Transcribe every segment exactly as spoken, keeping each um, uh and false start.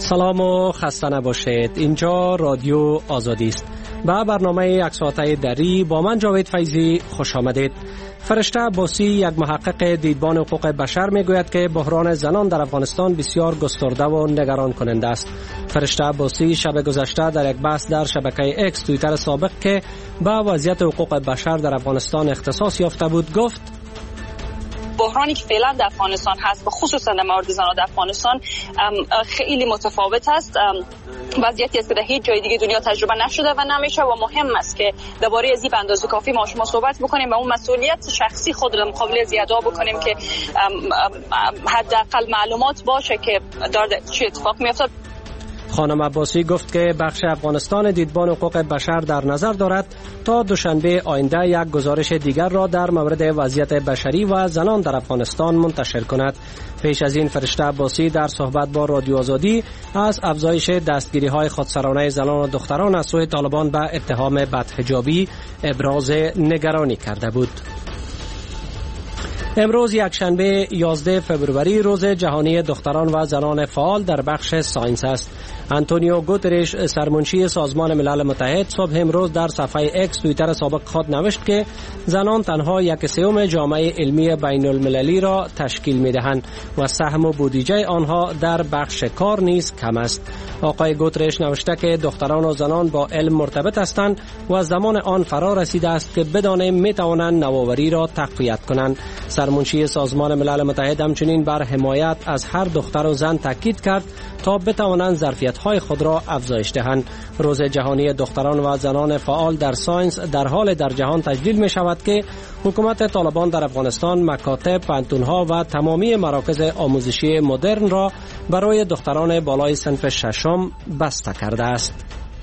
سلام و خسته نباشید. اینجا رادیو آزادی است. به برنامه یک ساعته دری با من جاوید فیضی خوش آمدید. فرشته عباسی، یک محقق دیدبان حقوق بشر، میگوید که بحران زنان در افغانستان بسیار گسترده و نگران کننده است. فرشته عباسی شب گذشته در یک بحث در شبکه اکس توییتر سابق که به وضعیت حقوق بشر در افغانستان اختصاص یافته بود گفت: بحرانی که فعلا در افغانستان هست و خصوصا در مورد زنان در افغانستان خیلی متفاوت است. وضعیتی است که در هیچ جای دیگه دنیا تجربه نشده و نمیشه و مهم است که درباره از این به اندازه کافی ما شما صحبت بکنیم و اون مسئولیت شخصی خود را مقابل از ادا بکنیم که حداقل معلومات باشه که داره چه اتفاق میافتاد. خانم عباسی گفت که بخش افغانستان دیدبان حقوق بشر در نظر دارد تا دوشنبه آینده یک گزارش دیگر را در مورد وضعیت بشری و زنان در افغانستان منتشر کند. پیش از این فرشته عباسی در صحبت با رادیو آزادی از افزایش دستگیری‌های خودسرانه زنان و دختران از سوی طالبان به اتهام بدحجابی ابراز نگرانی کرده بود. امروز یکشنبه یازده فوریه روز جهانی دختران و زنان فعال در بخش ساینس است. آنتونیو گوترش، سرمنشی سازمان ملل متحد، صبح امروز در صفحه اکس توییتر سابق خود نوشت که زنان تنها یک سوم جامعه علمی بین المللی را تشکیل می دهند و سهم و بودجه آنها در بخش کار نیز کم است. آقای گوترش نوشته که دختران و زنان با علم مرتبط هستند و زمان آن فرا رسیده است که بدانیم می توانند نوآوری را تقویت کنند. سرمنشی سازمان ملل متحد همچنین بر حمایت از هر دختر و زن تاکید کرد تا بتوانند ظرفیت‌های خود را افزایش دهند. روز جهانی دختران و زنان فعال در ساینس در حال در جهان تجلیل می شود که حکومت طالبان در افغانستان مکاتب، پانتون‌ها و تمامی مراکز آموزشی مدرن را برای دختران بالای صنف ششم بسته کرده است.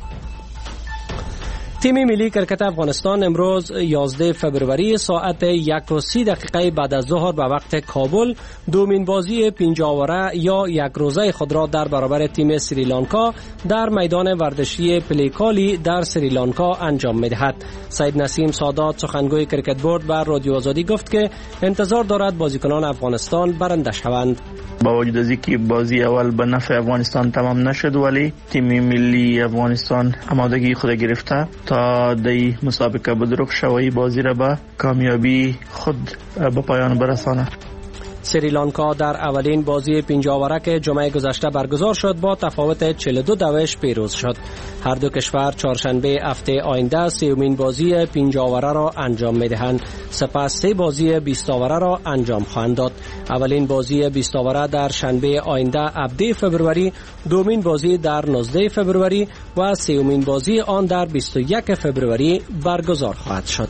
تیم ملی کرکت افغانستان امروز یازده فوریه ساعت یک و سی دقیقه بعد از ظهر به وقت کابل دومین بازی پنجاوره یا یک روزه خود را در برابر تیم سریلانکا در میدان ورزشی پلیکالی در سریلانکا انجام می‌دهد. سید نسیم سادات، سخنگوی کرکت بورد، بر رادیو آزادی گفت که انتظار دارد بازیکنان افغانستان برنده شوند. با وجود از اینکه بازی اول به نفع افغانستان تمام نشد ولی تیم ملی افغانستان آمادگی خود گرفته تا دی مسابقه بدرخ شوی بازی را به کامیابی خود به پایان برساند. سریلانکا در اولین بازی پنجاوره که جمعه گذشته برگزار شد با تفاوت چهل و دو دوش پیروز شد. هر دو کشور چهارشنبه هفته آینده سومین بازی پنجاوره را انجام می‌دهند. سپس سه بازی بیست آوره را انجام خواهند داد. اولین بازی بیست آوره در شنبه آینده هفده فوریه، دومین بازی در نوزده فوریه و سومین بازی آن در بیست و یک فوریه برگزار خواهد شد.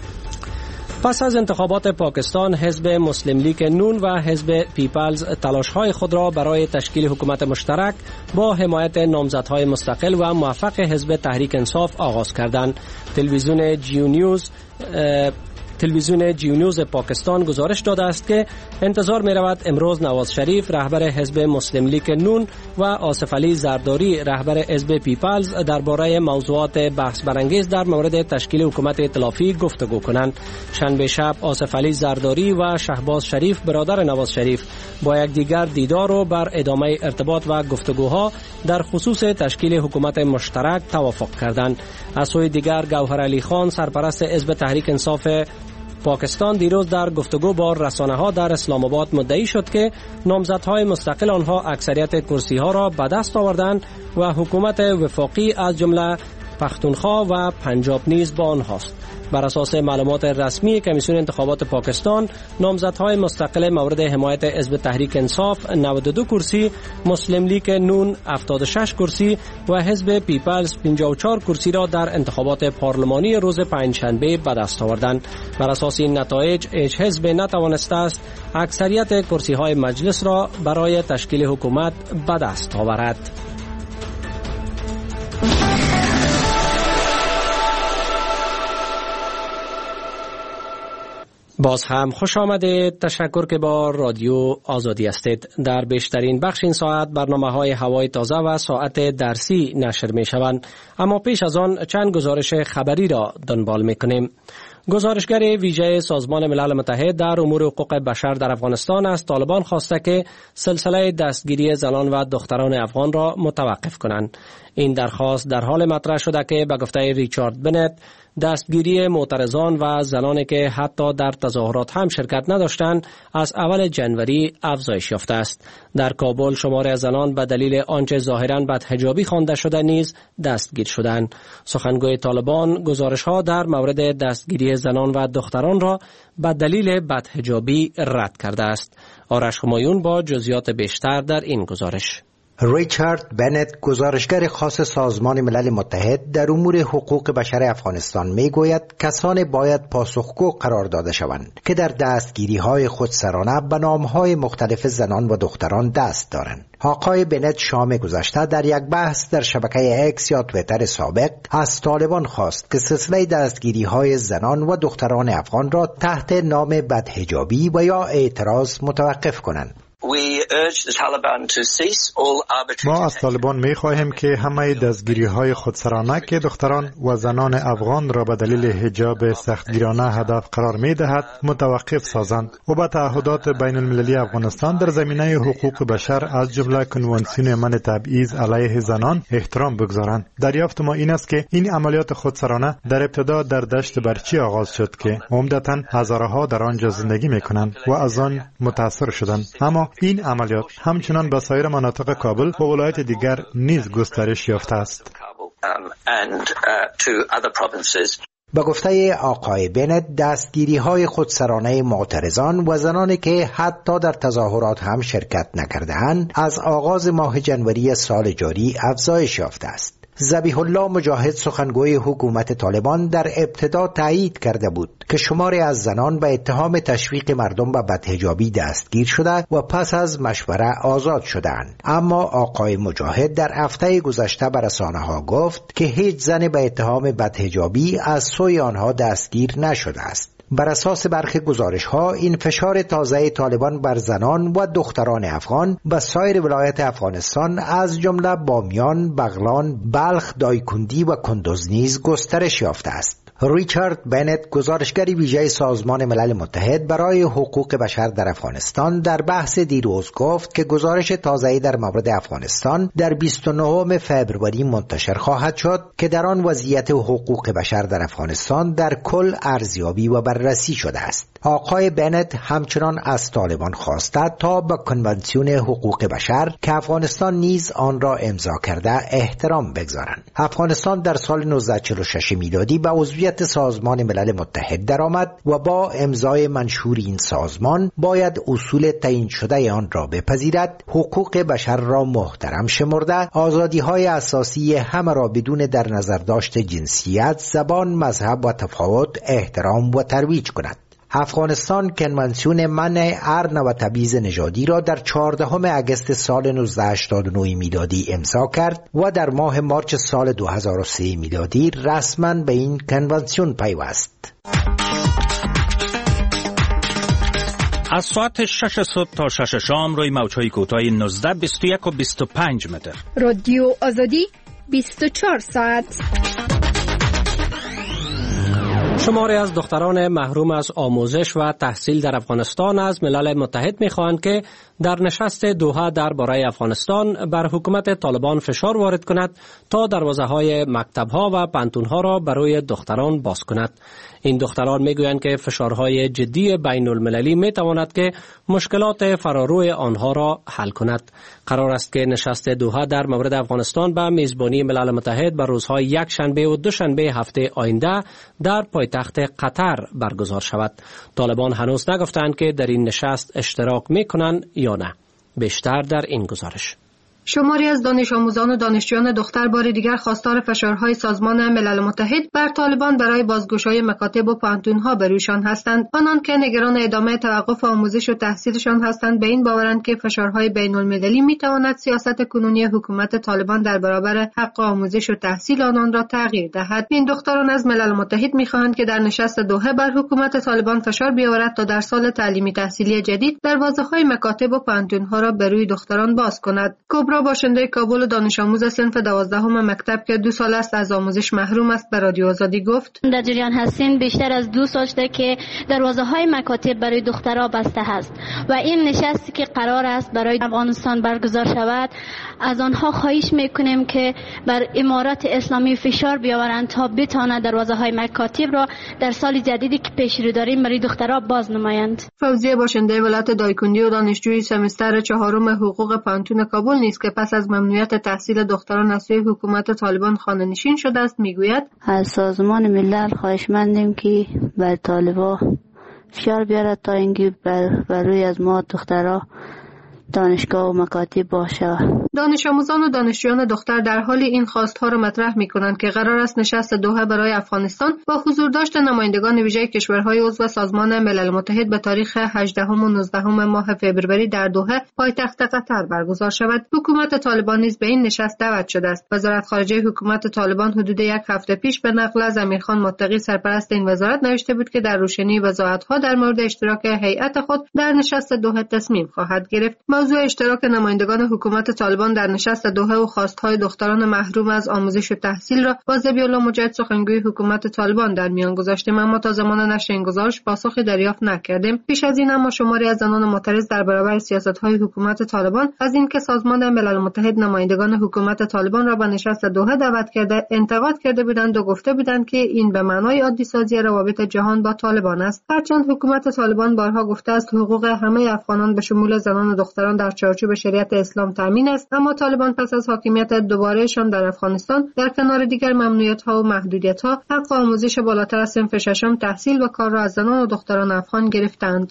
پس از انتخابات پاکستان، حزب مسلم لیگ نون و حزب پیپلز تلاش‌های خود را برای تشکیل حکومت مشترک با حمایت نامزدهای مستقل و موفق حزب تحریک انصاف آغاز کردند. تلویزیون جیو نیوز تلویزیون جیو نیوز پاکستان گزارش داده است که انتظار می رود امروز نواز شریف رهبر حزب مسلم لیگ نون و آصف علی زرداری رهبر حزب پیپلز درباره موضوعات بحث برانگیز در مورد تشکیل حکومت ائتلافی گفتگو کنند. شنبه شب آصف علی زرداری و شهباز شریف برادر نواز شریف با یکدیگر دیدار و بر ادامه ارتباط و گفتگوها در خصوص تشکیل حکومت مشترک توافق کردند. از سوی دیگر گوهرعلی خان سرپرست حزب تحریک انصاف پاکستان دیروز در گفتگو با رسانه‌ها در اسلام آباد مدعی شد که نامزدهای مستقل آنها اکثریت کرسی‌ها را به دست آوردند و حکومت وفاقی از جمله پختونخوا و پنجاب نیز با آنهاست. بر اساس معلومات رسمی کمیسیون انتخابات پاکستان، نامزدهای مستقل مورد حمایت حزب تحریک انصاف نود و دو کرسی، مسلم لیگ نون هفتاد و شش کرسی و حزب پیپلز پنجاه و چهار کرسی را در انتخابات پارلمانی روز پنجشنبه به دست آوردند. بر اساس این نتایج، هیچ حزب نتوانسته است اکثریت کرسی‌های مجلس را برای تشکیل حکومت به دست آورد. باز هم خوش آمدید. تشکر که با رادیو آزادی هستید. در بیشترین بخش این ساعت برنامه‌های هوای تازه و ساعت درسی نشر می شوند، اما پیش از آن چند گزارش خبری را دنبال می کنیم. گزارشگر ویژه سازمان ملل متحد در امور حقوق بشر در افغانستان از طالبان خواسته که سلسله دستگیری زنان و دختران افغان را متوقف کنند. این درخواست در حال مطرح شده که به گفته ریچارد بنت دستگیری معترضان و زنانی که حتی در تظاهرات هم شرکت نداشتند از اول جنوری افزایش یافته است. در کابل شمار زنان به دلیل آنچه ظاهراً بدحجابی خوانده شده نیز دستگیر شدند. سخنگوی طالبان گزارش‌ها در مورد دستگیری زنان و دختران را به دلیل بدحجابی رد کرده است. آرش همایون با جزئیات بیشتر در این گزارش. ریچارد بنت گزارشگر خاص سازمان ملل متحد در امور حقوق بشر افغانستان میگوید کسانی باید پاسخگو قرار داده شوند که در دستگیری های خودسرانه به نام های مختلف زنان و دختران دست دارند. آقای بنت شام گذشته در یک بحث در شبکه اکس یا تویتر سابق از طالبان خواست که سلسله دستگیری های زنان و دختران افغان را تحت نام بدحجابی و یا اعتراض متوقف کنند. ما از طالبان می خواهیم که همه دستگیری های خودسرانه که دختران و زنان افغان را به دلیل حجاب سختگیرانه هدف قرار می دهد متوقف سازند و به تعهدات بین المللی افغانستان در زمینه حقوق بشر از جمله کنوانسیون منع تبعیض علیه زنان احترام بگذارند. دریافت ما این است که این عملیات خودسرانه در ابتدا در دشت برچی آغاز شد که عمدتاً هزارها در آنجا زندگی می کنند و از آن متاثر شدند، اما این عملیات همچنان به سایر مناطق کابل و ولایت دیگر نیز گسترش یافته است. با گفته آقای بنت دستگیری های خودسرانه معترضان و زنانی که حتی در تظاهرات هم شرکت نکرده‌اند از آغاز ماه جنوری سال جاری افزایش یافته است. ذبیح الله مجاهد سخنگوی حکومت طالبان در ابتدا تایید کرده بود که شماری از زنان به اتهام تشویق مردم به بدحجابی دستگیر شده و پس از مشوره آزاد شدند. اما آقای مجاهد در هفته گذشته به رسانه‌ها گفت که هیچ زن به اتهام بدحجابی از سوی آنها دستگیر نشده است. بر اساس برخی گزارش‌ها این فشار تازه طالبان بر زنان و دختران افغان به سایر ولایت افغانستان از جمله بامیان، بغلان، بلخ، دایکندی و کندز نیز گسترش یافته است. ریچارد بنت گزارشگر ویژه سازمان ملل متحد برای حقوق بشر در افغانستان در بحث دیروز گفت که گزارش تازه‌ای در مورد افغانستان در بیست و نهم فوریه منتشر خواهد شد که در آن وضعیت حقوق بشر در افغانستان در کل ارزیابی و بررسی شده است. آقای بنت همچنان از طالبان خواسته تا به کنوانسیون حقوق بشر که افغانستان نیز آن را امضا کرده احترام بگذارند. افغانستان در سال نوزده صد و چهل و شش میلادی به عضویت سازمان ملل متحد درآمد و با امضای منشور این سازمان باید اصول تعیین شده آن را بپذیرد، حقوق بشر را محترم شمرده، آزادی‌های اساسی همه را بدون در نظر داشت جنسیت، زبان، مذهب و تفاوت احترام و ترویج کند. افغانستان کنوانسیون منع ارن و تبعیض نژادی را در چهاردهم اگست سال نوزده هشتاد و نه میلادی امضا کرد و در ماه مارچ سال دو هزار و سه میلادی رسما به این کنوانسیون پیوست. از ساعت شش صبح تا شش شام روی موج‌های کوتاه نوزده، بیست و یک و بیست و پنج متر. رادیو آزادی بیست و چهار ساعت. شماری از دختران محروم از آموزش و تحصیل در افغانستان از ملل متحد می‌خواهند که در نشست دوحه درباره افغانستان بر حکومت طالبان فشار وارد کند تا دروازه‌های مکتب‌ها و پانتون‌ها را برای دختران باز کند. این دختران میگویند که فشارهای جدی بین المللی میتواند که مشکلات فراروی آنها را حل کند. قرار است که نشست دوحه در مورد افغانستان به میزبانی ملل متحد بر روزهای یک شنبه و دوشنبه هفته آینده در پایتخت قطر برگزار شود. طالبان هنوز نگفتند که در این نشست اشتراک میکنند یا نه. بیشتر در این گزارش. شماری از دانش آموزان و دانشجویان دختر بار دیگر خواستار فشارهای سازمان ملل متحد بر طالبان برای بازگشایی مکاتب و پانتون‌ها بر رویشان هستند. آنان که نگران ادامه توقف آموزش و تحصیلشان هستند به این باورند که فشارهای بین‌المللی می‌تواند سیاست کنونی حکومت طالبان در برابر حق آموزش و تحصیل آنان را تغییر دهد. این دختران از ملل متحد می‌خواهند که در نشست دوحه بر حکومت طالبان فشار بیاورد تا در سال تعلیمی تحصیلی جدید دروازه‌های مکاتب و پانتون‌ها را بر روی دختران باز کند. کبرا همراه باشنده کابل دانش آموز صنف دوازدهم مکتب که دو سال است از آموزش محروم است به رادیو آزادی گفت در جریان هستین بیشتر از دو سال شده که دروازه‌های مکاتب برای دخترها بسته است و این نشستی که قرار است برای افغانستان برگزار شود از آنها خواهش میکنیم که بر امارات اسلامی فشار بیاورند تا بتواند دروازه‌های مکاتب را در سال جدیدی که پیش رو داریم برای دخترها باز نمایند. فوزیه باشنده ولایت دایکندی و دانشجوی سمستر چهارم حقوق پانتون کابل نیست که پس از ممنوعیت تحصیل دختران از سوی حکومت طالبان خانه‌نشین شده است میگوید از سازمان ملل خواهشمندیم که بر طالبان فشار بیارد تا اینکه بر, بر روی از ما دخترها دانشگاه و مکاتب باشه. دانش آموزان و دانشجویان دختر در حال این خواستها را مطرح می‌کنند که قرار است نشست دوحه برای افغانستان با حضور داشت نمایندگان ویژه کشورهای عضو سازمان ملل متحد به تاریخ هجدهم و نوزدهم ماه فوریه در دوحه پایتخت قطر برگزار شود. حکومت طالبان نیز به این نشست دعوت شده است. وزارت خارجه حکومت طالبان حدود یک هفته پیش به نقل از امیرخان متقی سرپرست این وزارت نوشته بود که در روشنی وضاحت‌ها در مورد اشتراک هیئت خود در نشست دوحه تصمیم خواهد گرفت. موضوع اشتراک نمایندگان حکومت طالبان در نشست دوحه و خواستهای دختران محروم از آموزش و تحصیل را با ذبیح‌الله مجاهد سخنگوی حکومت طالبان در میان گذاشتیم، اما تا زمان نشر این گزارش پاسخی دریافت نکردیم. پیش از این اما شماری از زنان معترض در برابر سیاست‌های حکومت طالبان از اینکه سازمان ملل متحد نمایندگان حکومت طالبان را به نشست دوحه دعوت کرده انتقاد کرده بودند و گفته بودند که این به معنای عادی سازی روابط جهان با طالبان است. هرچند حکومت طالبان بارها گفته است حقوق همه افغانان به شمول زنان و دختران در چارچوب شریعت اسلام تامین است، اما طالبان پس از حاکمیت دوبارهشان در افغانستان در کنار دیگر ممنوعیت‌ها و محدودیت‌ها حق آموزش بالاتر از صنف ششم تحصیل و کار را از زنان و دختران افغان گرفتند.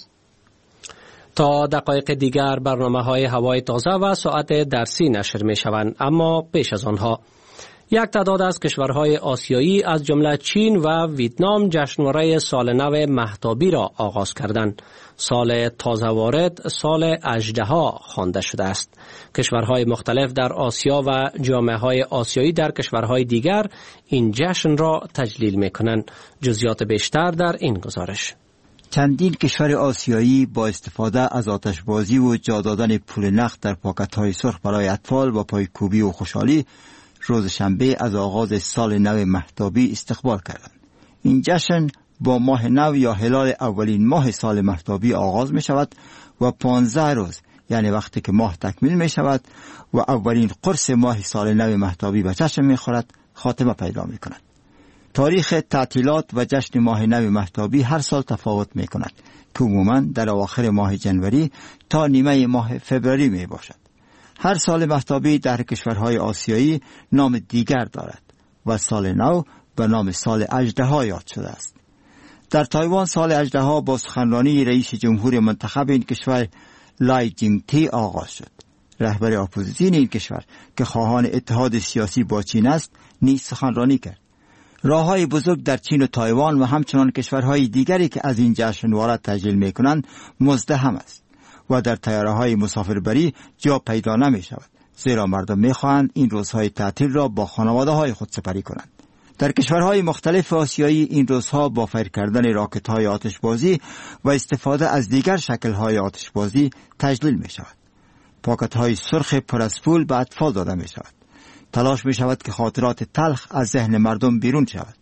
تا دقایق دیگر برنامه‌های هوای تازه و ساعت درسی نشر می‌شوند، اما پیش از آنها یک تعداد از کشورهای آسیایی از جمله چین و ویتنام جشنواره سال نو مهتابی را آغاز کردند. سال تازه وارد سال اژدها خوانده شده است. کشورهای مختلف در آسیا و جامعه‌های آسیایی در کشورهای دیگر این جشن را تجلیل می‌کنند. جزئیات بیشتر در این گزارش. چندین کشور آسیایی با استفاده از آتشبازی و جا دادن پول نقد در پاکت‌های سرخ برای اطفال با پایکوبی و خوشحالی روز شنبه از آغاز سال نو مهتابی استقبال کردند. این جشن با ماه نو یا هلال اولین ماه سال مهتابی آغاز می شود و پانزده روز یعنی وقتی که ماه تکمیل می شود و اولین قرص ماه سال نو مهتابی به چشم می خورد خاتمه پیدا می کند. تاریخ تعطیلات و جشن ماه نو مهتابی هر سال تفاوت می کند که عموماً در اواخر ماه جنوری تا نیمه ماه فوریه می باشد. هر سال مهتابی در کشورهای آسیایی نام دیگر دارد و سال نو به نام سال اژدها یاد شده است. در تایوان سال اژدها با سخنرانی رئیس جمهور منتخب این کشور لای جینگتی آغاز شد. رهبر اپوزیسیون این کشور که خواهان اتحاد سیاسی با چین است نیز سخنرانی کرد. راههای بزرگ در چین و تایوان و همچنان کشورهای دیگری که از این جشنواره تجلیل می‌کنند مزدحم است و در طیاره‌های مسافربری جا پیدا نمی‌شود، زیرا مردم می‌خواهند این روزهای تعطیل را با خانواده‌های خود سپری کنند. در کشورهای مختلف آسیایی این روزها با فیر کردن راکت‌های آتشبازی و استفاده از دیگر شکل‌های آتشبازی تجلیل می‌شود. پاکت‌های سرخ پر از پول به اطفال داده می‌شود. تلاش می‌شود که خاطرات تلخ از ذهن مردم بیرون شود.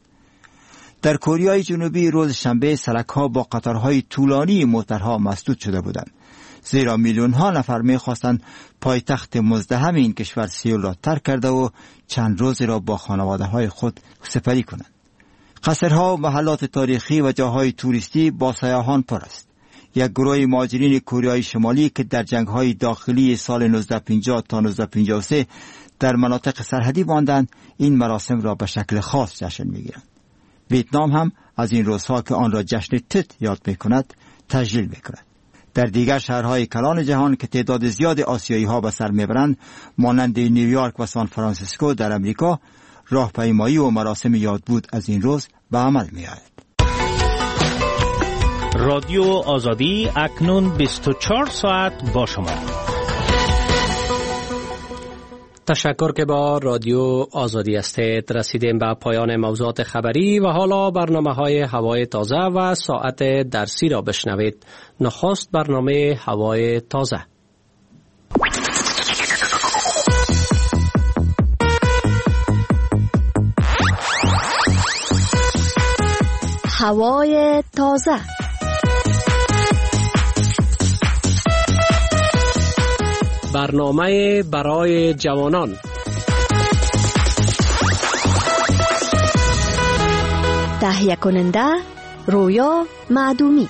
در کره جنوبی روز شنبه سرک‌ها با قطارهای طولانی موترها مسدود شده بودند، زیرا میلیون‌ها نفر می‌خواستند پایتخت مزدحم این کشور سیول را ترک کرده و چند روزی را با خانواده‌های خود سپری کنند. قصرها و محلات تاریخی و جاهای توریستی با سیاحان پر است. یک گروه مهاجرین کره شمالی که در جنگ‌های داخلی سال نوزده پنجاه تا نوزده پنجاه و سه در مناطق سرحدی ماندند، این مراسم را به شکل خاص جشن می‌گیرند. ویتنام هم از این روزها که آن را جشن تت یاد می‌کند تجلیل می‌کند. در دیگر شهرهای کلان جهان که تعداد زیاد آسیایی‌ها به سر می‌برند، مانند نیویورک و سان فرانسیسکو در امریکا، راهپیمایی و مراسم یادبود از این روز به عمل می‌آید. رادیو آزادی اکنون بیست و چهار ساعت با شما. تشکر که با رادیو آزادی هستید. رسیدیم به پایان موضوعات خبری و حالا برنامه های هوای تازه و ساعت درسی را بشنوید. نخست برنامه هوای تازه. هوای تازه. برنامه برای جوانان. تهیه کننده رویا معدومی.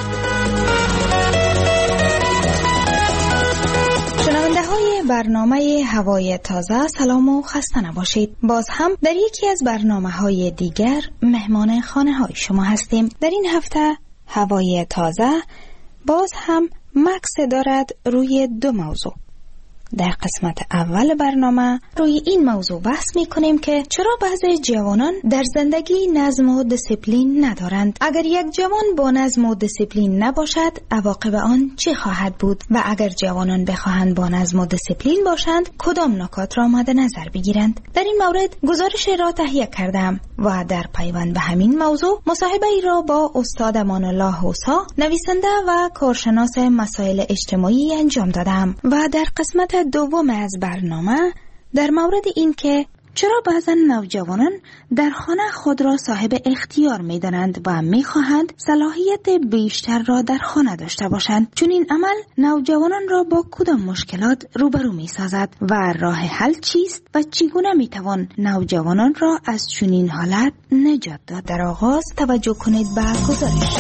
شنونده های برنامه هوای تازه، سلام و خسته نباشید. باز هم در یکی از برنامه های دیگر مهمان خانه های شما هستیم. در این هفته هوای تازه باز هم مکس دارد روی دو موضوع. در قسمت اول برنامه روی این موضوع بحث می کنیم که چرا بعضی جوانان در زندگی نظم و دیسیپلین ندارند. اگر یک جوان با نظم و دیسیپلین نباشد، عواقب آن چه خواهد بود؟ و اگر جوانان بخواهند با نظم و دیسیپلین باشند، کدام نکات را مد نظر بگیرند؟ در این مورد گزارش را تهیه کردم و در پیوند به همین موضوع مصاحبه ای را با استاد امان الله حوسا، نویسنده و کارشناس مسائل اجتماعی انجام دادم. و در قسمت دوم از برنامه در مورد این که چرا بعضا نوجوانان در خانه خود را صاحب اختیار می دانند و می خواهند صلاحیت بیشتر را در خانه داشته باشند، چون این عمل نوجوانان را با کدام مشکلات روبرو می سازد و راه حل چیست و چگونه می توان نوجوانان را از چنین حالت نجات داد؟ در آغاز توجه کنید به گزارش.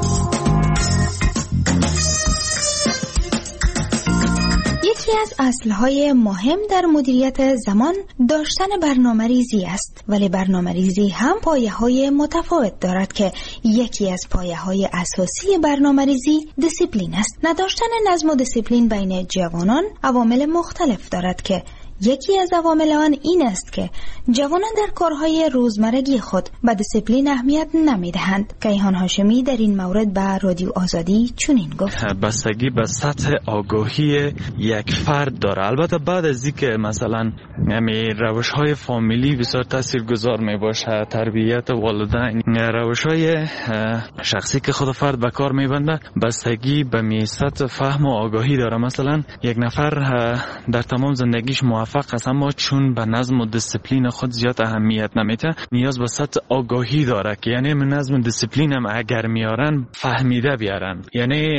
یکی از اصلهای مهم در مدیریت زمان داشتن برنامه ریزی است، ولی برنامه ریزی هم پایه های متفاوت دارد که یکی از پایه های اساسی برنامه ریزی دیسیپلین است. نداشتن نظم و دیسیپلین بین جوانان عوامل مختلف دارد که یکی از عوامل آن این است که جوانان در کارهای روزمرگی خود به دیسیپلین اهمیت نمیدهند. کیهان هاشمی در این مورد به رادیو آزادی چنین گفت: بستگی به سطح آگاهی یک فرد داره. البته بعد از اینکه مثلا یعنی روش‌های فامیلی بسیار تاثیرگذار میباشه، تربیت والدین، روش‌های شخصی که خود فرد به کار میبنده، بستگی به می سطح فهم و آگاهی داره. مثلا یک نفر در تمام زندگیش موفق است، اما چون به نظم و دیسیپلین خود زیاد اهمیت نمیده، نیاز به سطح آگاهی داره که یعنی من نظم و دیسیپلین هم اگر میارن فهمیده بیارن، یعنی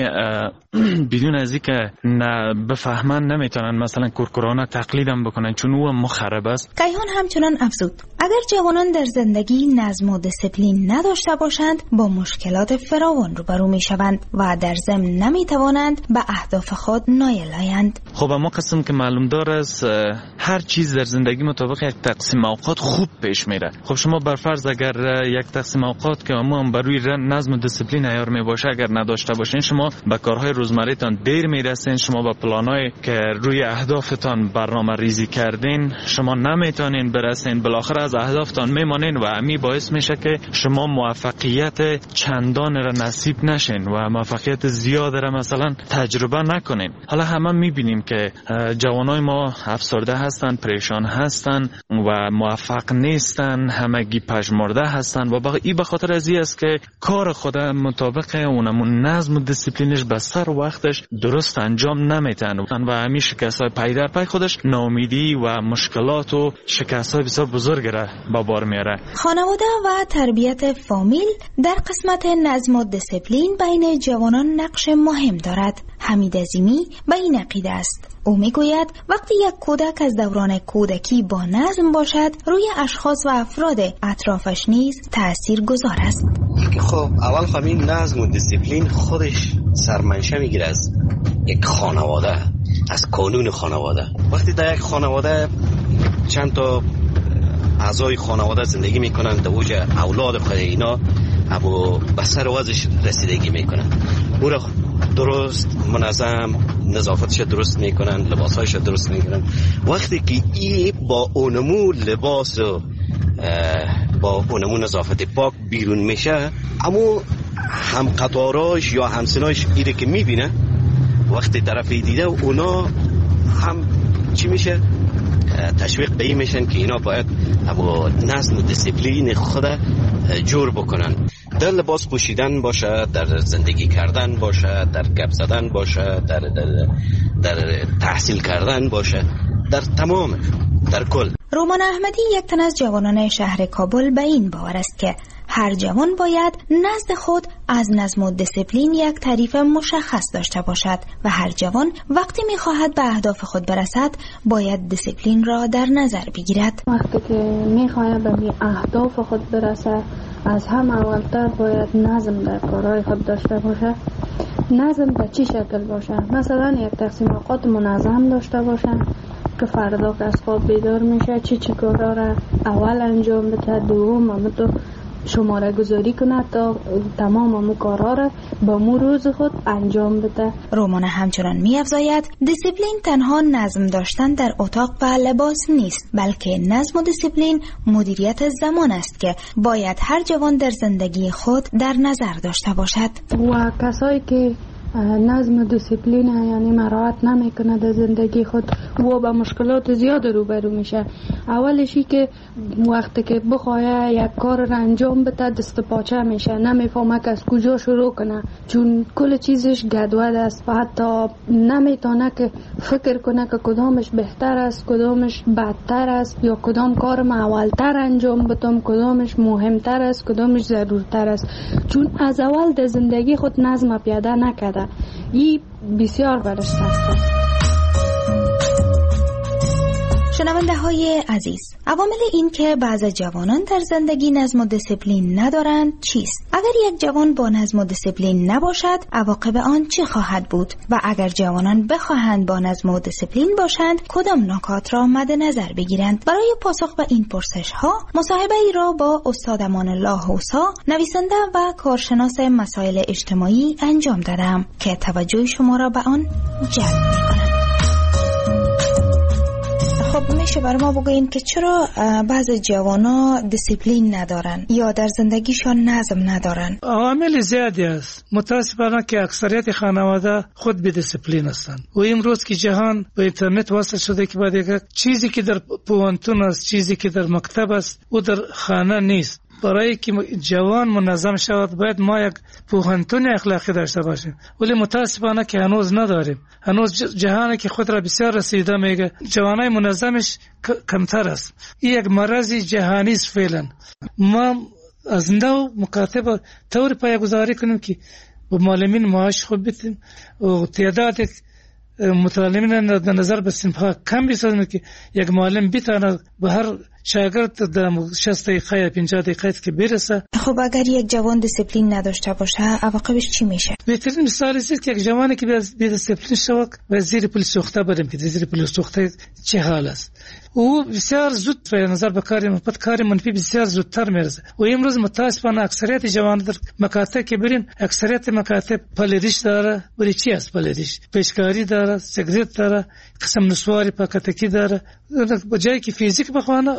بدون از اینکه نه بفهمن نمیتونن مثلا کورکورانه تقلیدم بکنن، چون او مخرب است. کیهان همچنان افزود: اگر جوانان در زندگی نظم و دیسیپلین نداشته باشند، با مشکلات فراوان روبرو میشوند و در ضمن نمیتوانند به اهداف خود نایل آیند. خب اما قسم که معلوم داره است هر چیز در زندگی مطابق یک تقسیم اوقات خوب پیش میره. خب شما برفرض اگر یک تقسیم اوقات که عموما بر روی نظم و دیسیپلین عیار میباشه اگر نداشته باشین، شما به کارهای روزمره‌تان دیر میرسین، شما به پلانایی که روی اهدافتان برنامه ریزی کردین شما نمیتونین برسین، بالاخره از اهدافتان میمانین و امی باعث میشه که شما موفقیت چندان را نصیب نشین و موفقیت زیاد را مثلا تجربه نکنین. حالا همه میبینیم که جوانای ما افسرده هستن، پریشان هستن و موفق نیستن، همگی پژمرده هستن و با این به خاطر از این است که کار خود مطابق اونمون نظم و دیسیپلینش به سر وقتش درست انجام نمیتن و همین شکست‌های پی در پی خودش ناامیدی و مشکلات و شکست‌های بسیار بزرگ را به بار میاره. خانواده و تربیت فامیل در قسمت نظم و دیسیپلین بین جوانان نقش مهم دارد. حمید عظیمی به این عقیده است. او میگوید وقتی یک کودک از دوران کودکی با نظم باشد، روی اشخاص و افراد اطرافش نیز تأثیر گذار است. خب اول خب این نظم و دیسیپلین خودش سرمنشه میگیره از یک خانواده، از قانون خانواده. وقتی در یک خانواده چند تا اعضای خانواده زندگی میکنن، در اوج اولاد خود اینا ابو بسر وازش رسیدگی میکنن، او را درست منظم نظافتش درست میکنن، لباسهایش درست میکنن. وقتی که ای با اونمو لباس و با اونمو نظافت پاک بیرون میشه، اما هم قطاراش یا همسناش ایره که میبینه، وقتی طرفی دیده اونا هم چی میشه؟ تشویق به این میشن که اینا باید با نظم و دیسیپلین خود جور بکنن. در لباس پوشیدن باشه، در زندگی کردن باشه، در گپ زدن باشه، در, در, در تحصیل کردن باشه، در تمام، در کل. رومان احمدی یک تن از جوانان شهر کابل به این باور است که هر جوان باید نزد خود از نظم و دیسیپلین یک تعریف مشخص داشته باشد و هر جوان وقتی می‌خواهد به اهداف خود برسد باید دیسیپلین را در نظر بگیرد. وقتی که می‌خواهد به اهداف خود برسد از هم اولتر باید نظم در کارهای خود داشته باشه. نظم به چی شکل باشه؟ مثلا یک تقسیم اوقات منظم داشته باشه که فردا که از خواب بیدار میشه چی چی کارا را اول انجام بده، دوم هم تو شماره گذاری کنه تا تمام همون کارها را با مو روز خود انجام بده. رومانه همچنان می افزاید دیسیپلین تنها نظم داشتن در اتاق و لباس نیست، بلکه نظم و دیسیپلین مدیریت زمان است که باید هر جوان در زندگی خود در نظر داشته باشد. و کسایی که نظم و دیسیپلین یعنی مراعات نمیکنه در زندگی خود و با مشکلات زیاد روبرو میشه. اولشی که وقتی که بخواه یک کار را انجام بده دست پاچه میشه، نمیفهمه که از کجا شروع کنه چون کل چیزش گدود است و حتی نمیتونه که فکر کنه که کدامش بهتر است کدامش بدتر است یا کدام کار ما اولتر انجام بدم کدامش مهمتر است کدامش ضرورتر است، چون از اول در زندگی خود نظم پیاده نکرده. این بسیار برش سخت است. شنونده های عزیز، عوامل این که بعض جوانان در زندگی نظم و دیسیپلین ندارند چیست؟ اگر یک جوان با نظم و دیسیپلین نباشد عواقب آن چه خواهد بود؟ و اگر جوانان بخواهند با نظم و دیسیپلین باشند کدام نکات را مد نظر بگیرند؟ برای پاسخ به این پرسش ها مصاحبه ای را با استاد امان الله حوسا، نویسنده و کارشناس مسائل اجتماعی انجام دادم که توجه شما را به آن جلب می‌کند. خب میشه برای ما بگوین که چرا بعض جوانا دیسیپلین ندارن یا در زندگیشان نظم ندارن؟ عوامل زیادی است. متاسفانه که اکثریت خانواده خود به دیسیپلین هستند و امروز که جهان به اینترنت وصل شده که بعد چیزی که در پوانتون است چیزی که در مکتب است و در خانه نیست. برای که جوان منظم شود باید ما یک پوهنتون اخلاقی داشته باشیم، ولی متاسفانه که هنوز نداریم. هنوز جهانی که خود را بسیار رسیده میگه جوانای منظمش کمتر است. این یک مرض جهانی است فعلا. ما از نو مکاتب طور پایه‌گذاری کنیم که به معلمین معاش خوب بدیم و تعداد متعلمین در نظر به صنف‌ها کم بسازیم که یک معلم بتونه به هر شاگرد در شصت دقیقه یا پنجاه دقیقه که برسه. خب اگر یک جوان دیسیپلین نداشته باشه عواقبش چی میشه؟ بهترین مثال است که یک جوانی که بی دیسیپلین شود و زیر پل سوخته بریم که زیر پل سوخته چه حال است. او بسیار زود به نظر به کار مثبت کار منفی بسیار زودتر میرسه و امروز متاسفانه اکثریت جوانان در مکاتب که برین اکثریت مکاتب پلیدیش داره. ولی چی است پلیدیش؟ پیشکاری داره، سیگریت داره، قسم نسواری پاکتکی داره. بجای که فیزیک بخونه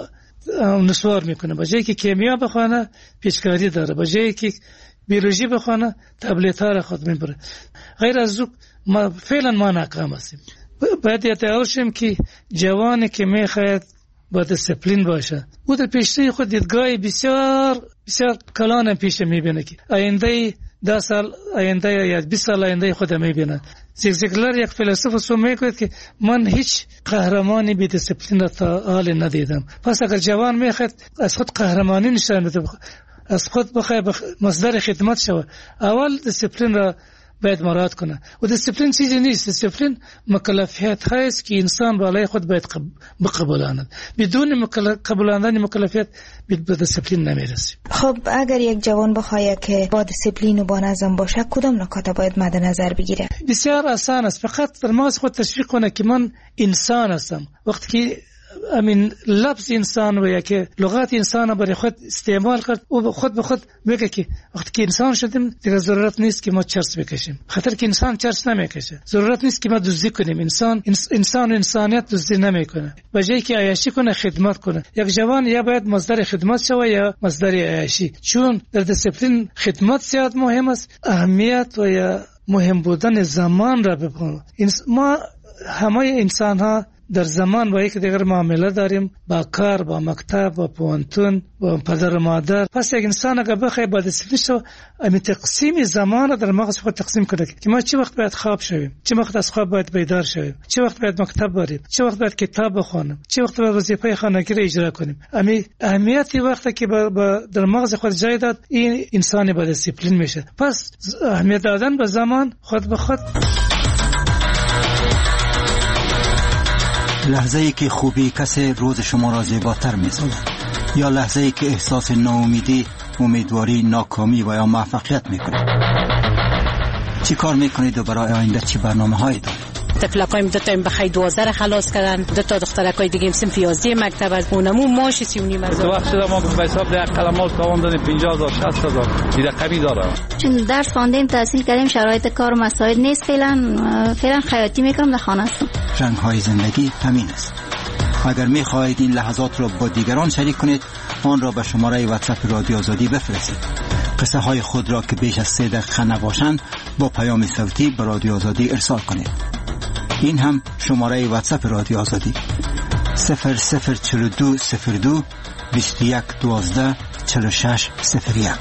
نسوار میکنه، بجای که کیمیا بخونه پیشکاری داره، بجای که بیولوژی بخونه تبلیت ها را خود میبره. غیر از او ما فعلا ما ناکام هستیم. باید یاد شیم که جوانی که میخواهد با دیسیپلین باشه او در پیشروی خود دیدگاه بسیار بسیار کلان پیش میبینه که آینده ده سال آینده یا بیست سال آینده خود میبینه. زیگزیگلر یک فیلسوف سو میگوید که من هیچ قهرمانی بی دیسیپلین تا حال ندیدم. پس اگر جوان میخواد از خود قهرمانی نشان بده، از خود بخواد مصدر خدمت شود، اول دیسیپلین را باید مراعات کنه. و دیسیپلین چیزی نیست. دیسیپلین مکلفیت هست که انسان بالای خود باید بقبولاند. بدون قبولاندن مکلفیت به دیسیپلین نمیرسیم. خب اگر یک جوان بخواد که با دیسیپلین و با نظم باشه کدام نکات باید مد نظر بگیره؟ بسیار آسان است. فقط در مغز خود تشویق کنه که من انسان هستم. وقتی که امین لفظ انسان و یا که لغت انسان برای خود استعمال کرد و خود به خود میگه که وقتی که انسان شدیم دیگه ضرورت نیست که ما چرس بکشیم، خاطر که انسان چرس نمیکشه. ضرورت نیست که ما دزدی کنیم. انسان انسان انسانیت دزدی نمیکنه. بجای که عیاشی کنه خدمت کنه. یک جوان یا باید مصدر خدمت شوه یا مصدر عیاشی، چون در دیسیپلین خدمت زیاد مهم است. اهمیت و یا مهم بودن زمان را بپنه. ما همه انسان ها در زمان با یک دیگر معامله داریم، با کار، با مکتب، با پوانتون، با پدر و مادر. پس یک انسان اگر بخواد با دیسپلین شو امی تقسیم زمان را در مغز خود تقسیم کنه که ما چه وقت باید خواب شویم، چه وقت از خواب باید بیدار شویم، چه وقت باید مکتب بریم، چه وقت باید کتاب بخونیم، چه وقت باید وظیفه خانگی را اجرا کنیم. امی اهمیتی وقتی که با, با در مغز خود جای داد، این انسان با دیسپلین میشه. پس اهمیت دادن به زمان خود به خود. لحظه ای که خوبی کسی روز شما را زیباتر می‌سازد، یا لحظه ای که احساس ناامیدی، امیدواری، ناکامی و یا موفقیت میکنید. چی کار میکنید و برای آینده چی برنامه‌هایی دارید؟ تفلقایم دو تا بخای دوازده را خلاص کردن، دو تا دخترکای دیگه هم صنف یازده مکتب از اونمو ماش سی و نیم هزار. تو وقت ما به حساب ده کلمات تواندن پنجاه هزار شصت هزار دیگه کمی داره. چون درس خواندیم، تحصیل کردیم، شرایط کار و مسائل نیست، فعلا فعلا خیاطی میکنم، در خانه هستم. رنگ های زندگی همین است. اگر میخواهید این لحظات را با دیگران شریک کنید، آن را به شماره واتساپ رادیو آزادی بفرستید. قصه های خود را که بیش از سه دقیقه نباشند با پیام صوتی به رادیو آزادی ارسال کنید. این هم شماره واتساپ رادیو آزادی صفر صفر چهل و دو صفر دو بیست و یک دوازده چهل و شش صفر یک.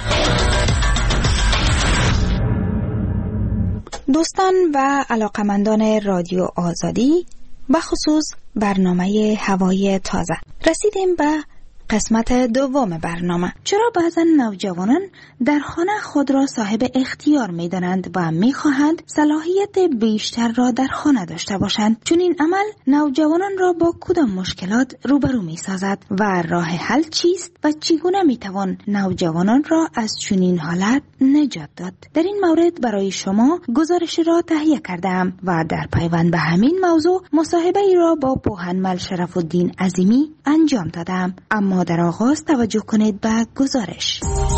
دوستان و علاقمندان رادیو آزادی، بخصوص برنامه هوای تازه، رسیدیم به قسمت دوم برنامه. چرا بعضا نوجوانان در خانه خود را صاحب اختیار می دانند و می خواهند صلاحیت بیشتر را در خانه داشته باشند؟ چون این عمل نوجوانان را با کدام مشکلات روبرو می سازد و راه حل چیست و چگونه می توان نوجوانان را از چنین حالت نجات داد؟ در این مورد برای شما گزارش را تهیه کردم و در پیوند به همین موضوع مصاحبه ای را با پوهنمل شرف الدین عظیمی انجام دادم. اما در آغاز توجه کنید به گزارش.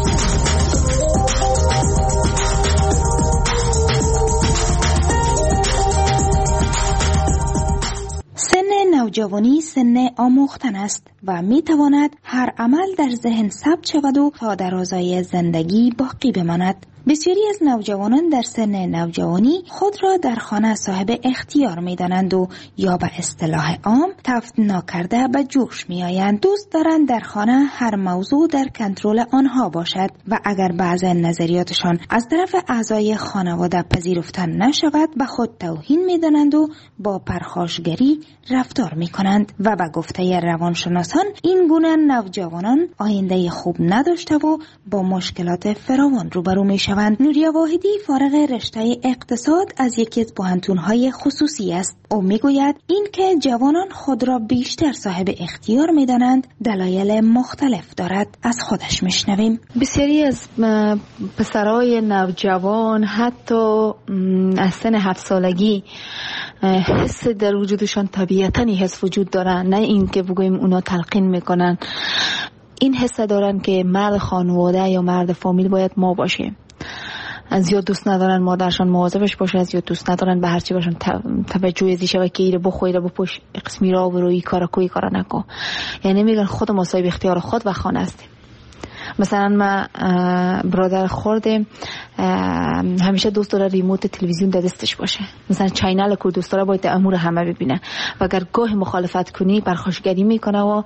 سن نوجوانی سن آموختن است و می تواند هر عمل در ذهن ثبت شود و تا درازای زندگی باقی بماند. بسیاری از نوجوانان در سن نوجوانی خود را در خانه صاحب اختیار می دانند و یا به اصطلاح عام تفت ناکرده به جوش می آیند. دوست دارند در خانه هر موضوع در کنترل آنها باشد و اگر بعض نظریاتشان از طرف اعضای خانواده پذیرفته نشود به خود توهین می دانند و با پرخاشگری رفتار می کنند و به گفته روانشناسان این گونه نوجوانان آینده خوب نداشته و با مشکلات فراوان روبرو می شوند. نوریا واحدی فارغ رشته اقتصاد از یکی از پوهنتون‌های خصوصی است. او میگوید این که جوانان خود را بیشتر صاحب اختیار می‌دانند دلایل مختلف دارد. از خودش میشنویم. بسیاری از پسرای نوجوان حتی از سن هفت سالگی حس در وجودشان طبیعتاً حس وجود دارن، نه این که بگوییم اونا تلقین میکنن. این حس دارن که مرد خانواده یا مرد فامیل باید ما باشیم. از زیاد دوست ندارن مادرشان مواظبش باشه، از زیاد دوست ندارن به هر چی باشن توجه ازی شوه که ایره بخوی را بپوش قسمی را و روی کارا کوی کارا نکو. یعنی میگن خود ما صاحب اختیار خود و خانه هستیم. مثلا ما برادر خورده همیشه دوست داره ریموت تلویزیون در دستش باشه، مثلا چینل کو دوست داره باید امور همه ببینه و اگر گاه مخالفت کنی پرخاشگری میکنه و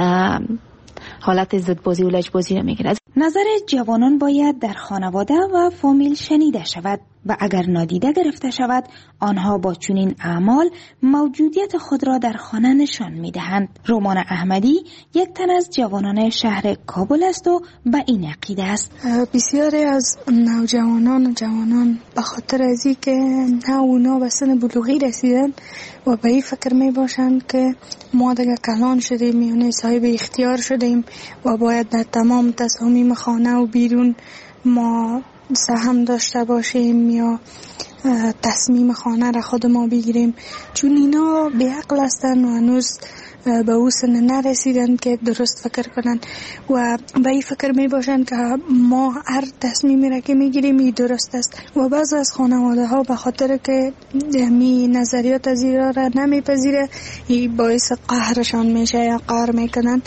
حالت ضدبازی و لجبازی رو میگیره. نظر جوانان باید در خانواده و فامیل شنیده شود و اگر نادیده گرفته شود آنها با چنین اعمال موجودیت خود را در خانه نشان میدهند. رومان احمدی یک تن از جوانان شهر کابل است و به این عقیده است. بسیاری از نوجوانان و جوانان به خاطر از اینکه نه اونا به سن بلوغی رسیدن و به این فکر می باشند که ما دیگه کلان شدیم، یعنی صاحب اختیار شدیم و باید در تمام تصامیم خانه و بیرون ما سهم داشته باشیم یا تصمیم خانه را خود ما بگیریم، چون اینا بی عقل هستن و هنوز به او سن نرسیدن که درست فکر کنن و به این فکر می باشن که ما هر تصمیمی را که می گیریم این درست است و بعض از خانواده ها به خاطر که می نظریات از اینا را نمی پذیره این باعث قهرشان میشه یا قهر میکنن.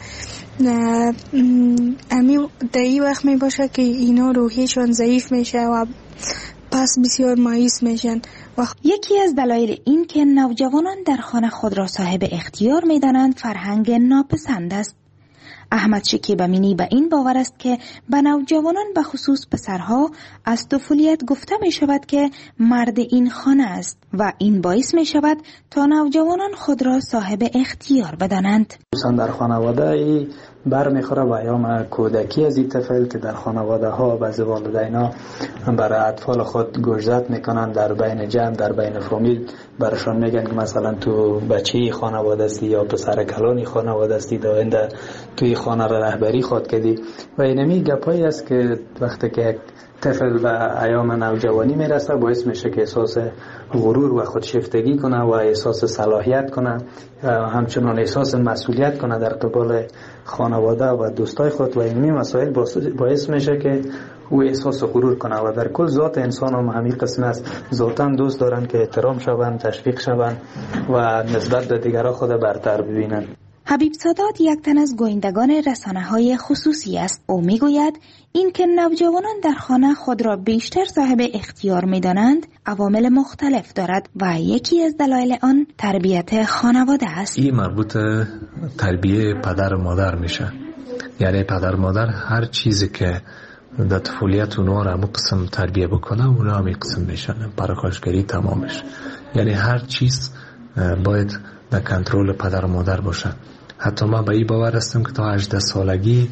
امی در این وقت می باشه که اینا روحیشون ضعیف میشه و پس بسیار مایوس میشن. و یکی از دلایل این که نوجوانان در خانه خود را صاحب اختیار میدانند فرهنگ ناپسند است. احمد شکیب امینی به این باور است که به نوجوانان به خصوص پسرها از طفولیت گفته می شود که مرد این خانه است و این باعث می شود تا نوجوانان خود را صاحب اختیار بدانند. در خانواده ای بر میخوره و ایام کودکی از این طفل که در خانواده ها بعضی والدینا برای اطفال خود گوشزد میکنن، در بین جمع، در بین فامیل برشان میگن که مثلا تو بچه خانواده استی یا پسر کلانی خانواده استی، داینده توی خانه را رهبری خود کردی و اینمی گپایی است که وقتی که یک طفل به ایام نوجوانی میرسه باعث میشه که احساس غرور و خودشیفتگی کنه و احساس صلاحیت کنه، همچنان احساس مسئولیت کنه در قبال خانواده و دوستای خود و اینمی مسائل باعث میشه که او احساس غرور کنه و در کل ذات انسان هم همین قسم است. ذاتاً دوست دارن که احترام شوند، تشویق شوند و نسبت به دیگران خود برتر ببینن. حبیب سادات یک تن از گویندگان رسانه‌های خصوصی است. او میگوید این که نوجوانان در خانه خود را بیشتر صاحب اختیار می‌دانند عوامل مختلف دارد و یکی از دلایل آن تربیت خانواده است. این مربوط تربیه پدر و مادر میشه. یعنی پدر و مادر هر چیزی که در طفولیت اونها را همون قسم تربیه بکنه اونها همین قسم میشن، پرخاشگری تمامش. یعنی هر چیز باید در کنترل پدر و مادر باشه. حتی ما به این باور هستم که تا هجده سالگی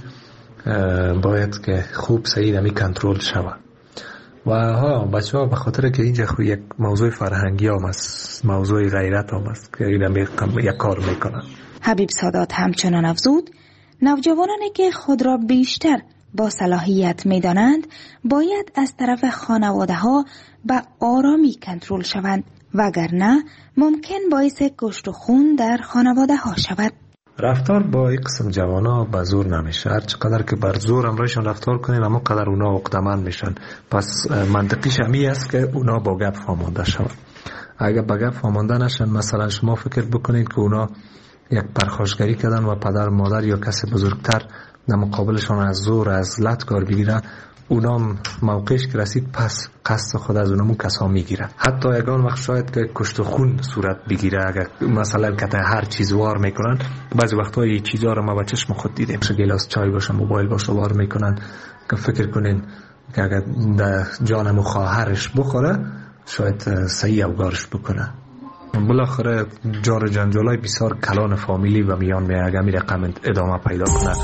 باید که خوب صحیح همی کنترل شود. و ها بچه ها به خاطر که اینجا یک موضوع فرهنگی هم است، موضوع غیرت هم است که این یک کار میکنن. حبیب سادات همچنان افزود نوجوانانی که خود را بیشتر با صلاحیت میدانند باید از طرف خانواده ها به آرامی کنترل شوند وگرنه ممکن باعث کشت و خون در خانواده ها شود. رفتار با این قسم جوانا به زور نمیشه. هر چقدر که بر زور امرایشان رفتار کنین اما قدر اونا عقده‌مند میشن. پس منطقیش همی است که اونا با گپ فهمانده شون. اگر با گپ فهمانده نشن، مثلا شما فکر بکنید که اونا یک پرخاشگری کردن و پدر مادر یا کسی بزرگتر در مقابلشان از زور از لط کار بگیرن، اونام موقعش که رسید پس قصد خود از اونمون کسا میگیره. حتی یگان وقت شاید که کشت و خون صورت بگیره اگر مثلا که هر چیز وار میکنن. بعضی وقتا یه چیزا رو ما با چشم خود دیدیم، گلاس چای باشه، موبایل باشه وار میکنن که فکر کنین که اگر در جانم و خواهرش بخوره شاید صحیح اوگارش بکنه. بالاخره جار جنجالای بسیار کلان فامیلی و میان می اگر می رقم ادامه پیدا کنه.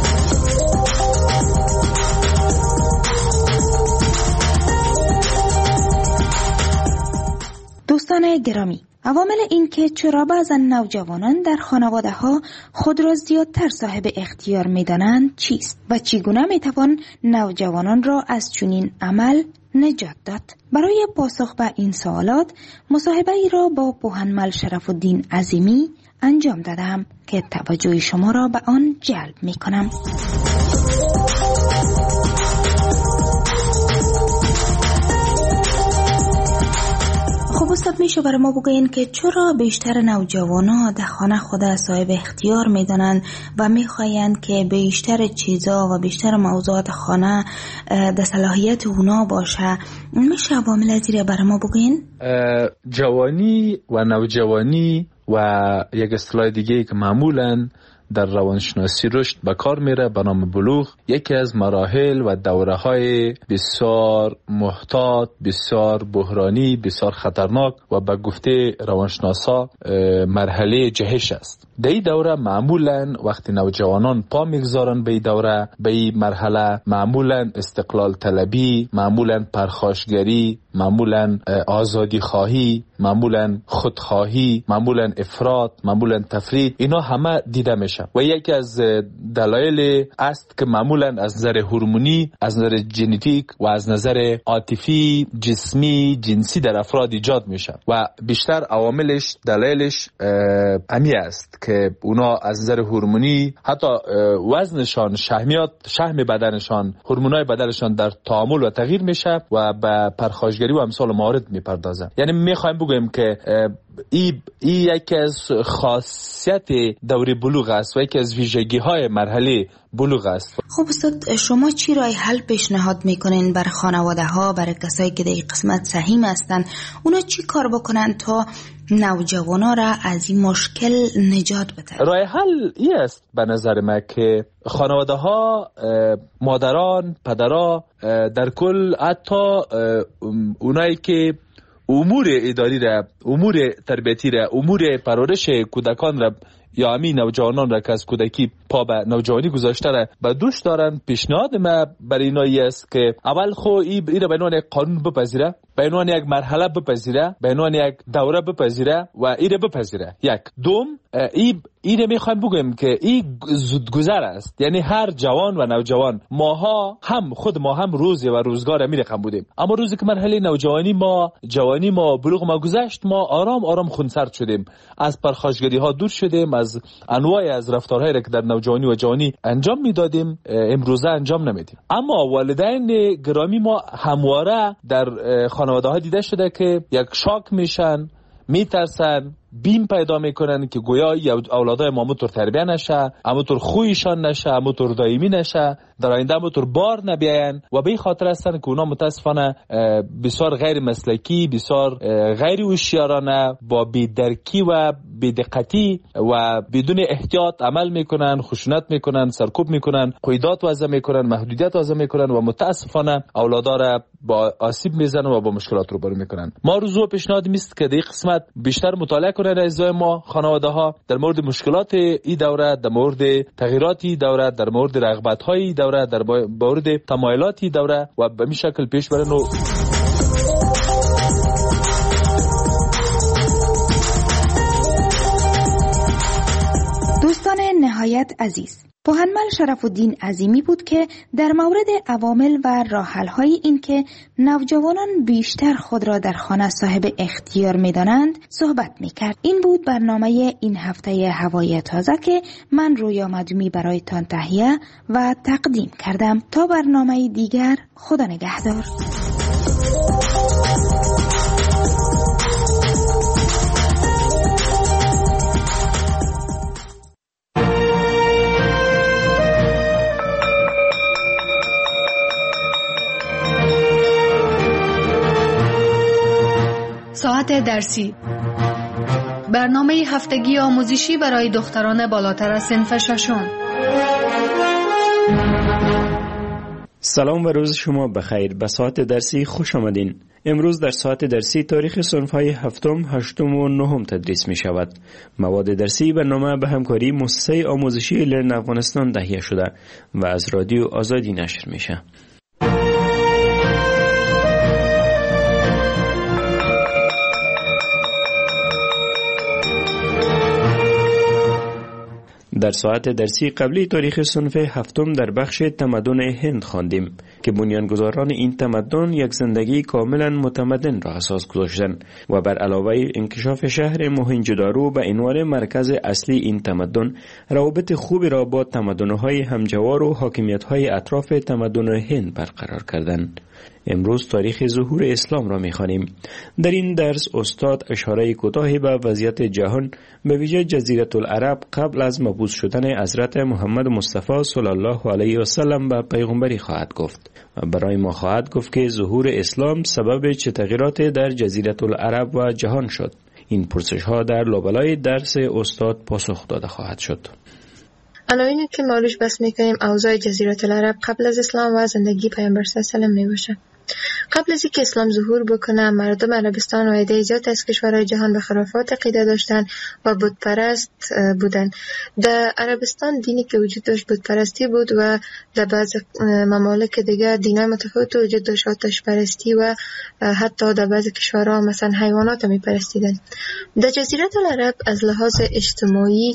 دوستان گرامی، عوامل این که چرا بعضا نوجوانان در خانواده ها خود را زیادتر صاحب اختیار می دانند چیست و چگونه می توان نوجوانان را از چنین عمل نجات داد؟ برای پاسخ به این سوالات مصاحبه ای را با پوهنمل شرف الدین عظیمی انجام دادم که توجه شما را به آن جلب می کنم. خب استاد میشه برای ما بگوین که چرا بیشتر نوجوانا در خانه خود صاحب اختیار میدانند و میخواین که بیشتر چیزا و بیشتر موضوعات خانه در صلاحیت اونا باشه؟ میشه عوامل زیر برای ما بگوین؟ جوانی و نوجوانی و یک اصطلاح دیگه که معمولاً در روانشناسی رشد به کار میره به نام بلوغ، یکی از مراحل و دوره‌های بسیار محتاط، بسیار بحرانی، بسیار خطرناک و به گفته روانشناسا مرحله جهش است. در این دوره معمولاً وقتی نوجوانان پا میگذارن به این دوره، به این مرحله، معمولاً استقلال طلبی، معمولاً پرخاشگری، معمولاً آزادی خواهی، معمولاً خودخواهی، معمولاً افراط، معمولاً تفرید، اینا همه دیده میشه و یکی از دلایل است که معمولاً از نظر هورمونی، از نظر ژنتیک و از نظر عاطفی، جسمی، جنسی در افراد ایجاد میشه و بیشتر عواملش، دلایلش امی است که اونا از نظر هورمونی حتی وزنشان، شحمیات، شحم بدنشان، هورمونای بدنشان در تعامل و تغییر میشه و به پرخاشگری و امثال موارد میپردازن. یعنی میخوایم بگم بگویم که این ای یکی از خاصیت دوره بلوغ است و یکی از ویژگی های مرحله بلوغ است. خب استاد، شما چی راه حل پیشنهاد میکنین برای خانواده ها، برای کسایی که در این قسمت سهیم هستن؟ اونا چی کار بکنن تا نوجوانا را از این مشکل نجات بدن؟ راه حل این است به نظر من که خانواده ها، مادران، پدرها، در کل حتی اونایی که امور اداری را، امور تربیتی را، امور پرورش کودکان را یا همین نوجوانان را که از کودکی پا به نوجوانی گذاشته را به دوش دارن، پیشنهاد ما برای اینایی است که اول خو این را به عنوان یک قانون بپذیره، به عنوان یک مرحله بپذیره، به عنوان یک دوره بپذیره و این را بپذیره. یک دوم، این این میخوایم بگویم که این زودگذر است، یعنی هر جوان و نوجوان، ماها هم خود ما هم روزی و روزگار می رقم بودیم، اما روزی که مرحله نوجوانی ما، جوانی ما، بلوغ ما گذشت، ما آرام آرام خونسرد شدیم، از پرخاشگری ها دور شدیم، از انواع از رفتارهایی که در نوجوانی و جوانی انجام میدادیم امروزه انجام نمیدیم. اما والدین گرامی ما همواره در خانواده ها دیده شده که یک شاک میشن، میترسن، بیم پیدا میکنن که گویا اولادای ما همونطور تربیه نشه، همونطور خویشان نشه، همونطور دائمی نشه، در آینده همونطور بار نبیاین و به این خاطر هستن که اونا متاسفانه بسیار غیر مسلکی، بسیار غیر هوشیارانه، با بی‌درکی و بی‌دقتی و بدون احتیاط عمل میکنن، خشونت میکنن، سرکوب میکنن، قیودات وضع میکنن، محدودیت وضع میکنن و متاسفانه اولادا را با آسیب میزنن و با مشکلات روبرو میکنن. ما روزو پیشنهاد میست که در قسمت بیشتر مطالعه کنن اعضای ما، خانواده ها، در مورد مشکلات این دوره، در مورد تغییرات این دوره، در مورد رغبت های دوره، در مورد تمایلات این دوره و به این شکل پیش برن. و دوستان نهایت عزیز، بوهنمل شرف الدین عظیمی بود که در مورد عوامل و راه‌حل‌های این که نوجوانان بیشتر خود را در خانه صاحب اختیار می‌دانند صحبت می‌کرد. این بود برنامه این هفته هوای تازه که من رویا مدومی برایتان تهیه و تقدیم کردم. تا برنامه دیگر، خدا نگهدار. ساعت درسی، برنامه هفتگی آموزشی برای دختران بالاتر از صنف ششم. سلام و روز شما بخیر. به ساعت درسی خوش آمدین. امروز در ساعت درسی تاریخ صنف‌های هفتم، هشتم و نهم تدریس می شود. مواد درسی برنامه به همکاری مؤسسه آموزشی لرن افغانستان تهیه شده و از رادیو آزادی نشر میشه. در ساعت درسی قبلی تاریخ صنف هفتم در بخش تمدن هند خواندیم که بنیانگذاران این تمدن یک زندگی کاملا متمدن را اساس گذاشتند و بر علاوه انکشاف شهر موهنجودارو به عنوان مرکز اصلی این تمدن، روابط خوبی را با تمدن‌های همجوار و حاکمیت‌های اطراف تمدن هند برقرار کردند. امروز تاریخ ظهور اسلام را می‌خوانیم. در این درس استاد اشاره کوتاهی به وضعیت جهان، به ویژه جزیره العرب قبل از مبعوث شدن حضرت محمد مصطفی صلی الله علیه و سلم به پیغمبری خواهد گفت و برای ما خواهد گفت که ظهور اسلام سبب چه تغییرات در جزیره العرب و جهان شد. این پرسش‌ها در لابلای درس استاد پاسخ داده خواهد شد. عناوینی که ما روش بحث می‌کنیم اوضاع جزیره العرب قبل از اسلام و زندگی پیامبر صلی الله علیه و سلم میباشه. قبل از اینکه اسلام ظهور بکنه، مردم عربستان و عده زیاد از کشورهای جهان به خرافات عقیده داشتن و بت پرست بودن. در عربستان دینی که وجود داشت بت پرستی بود و در بعض ممالک دیگه دینای متفاوت وجود داشت، آتش پرستی و حتی در بعض کشورها مثلا حیوانات می پرستیدن. در جزیره العرب از لحاظ اجتماعی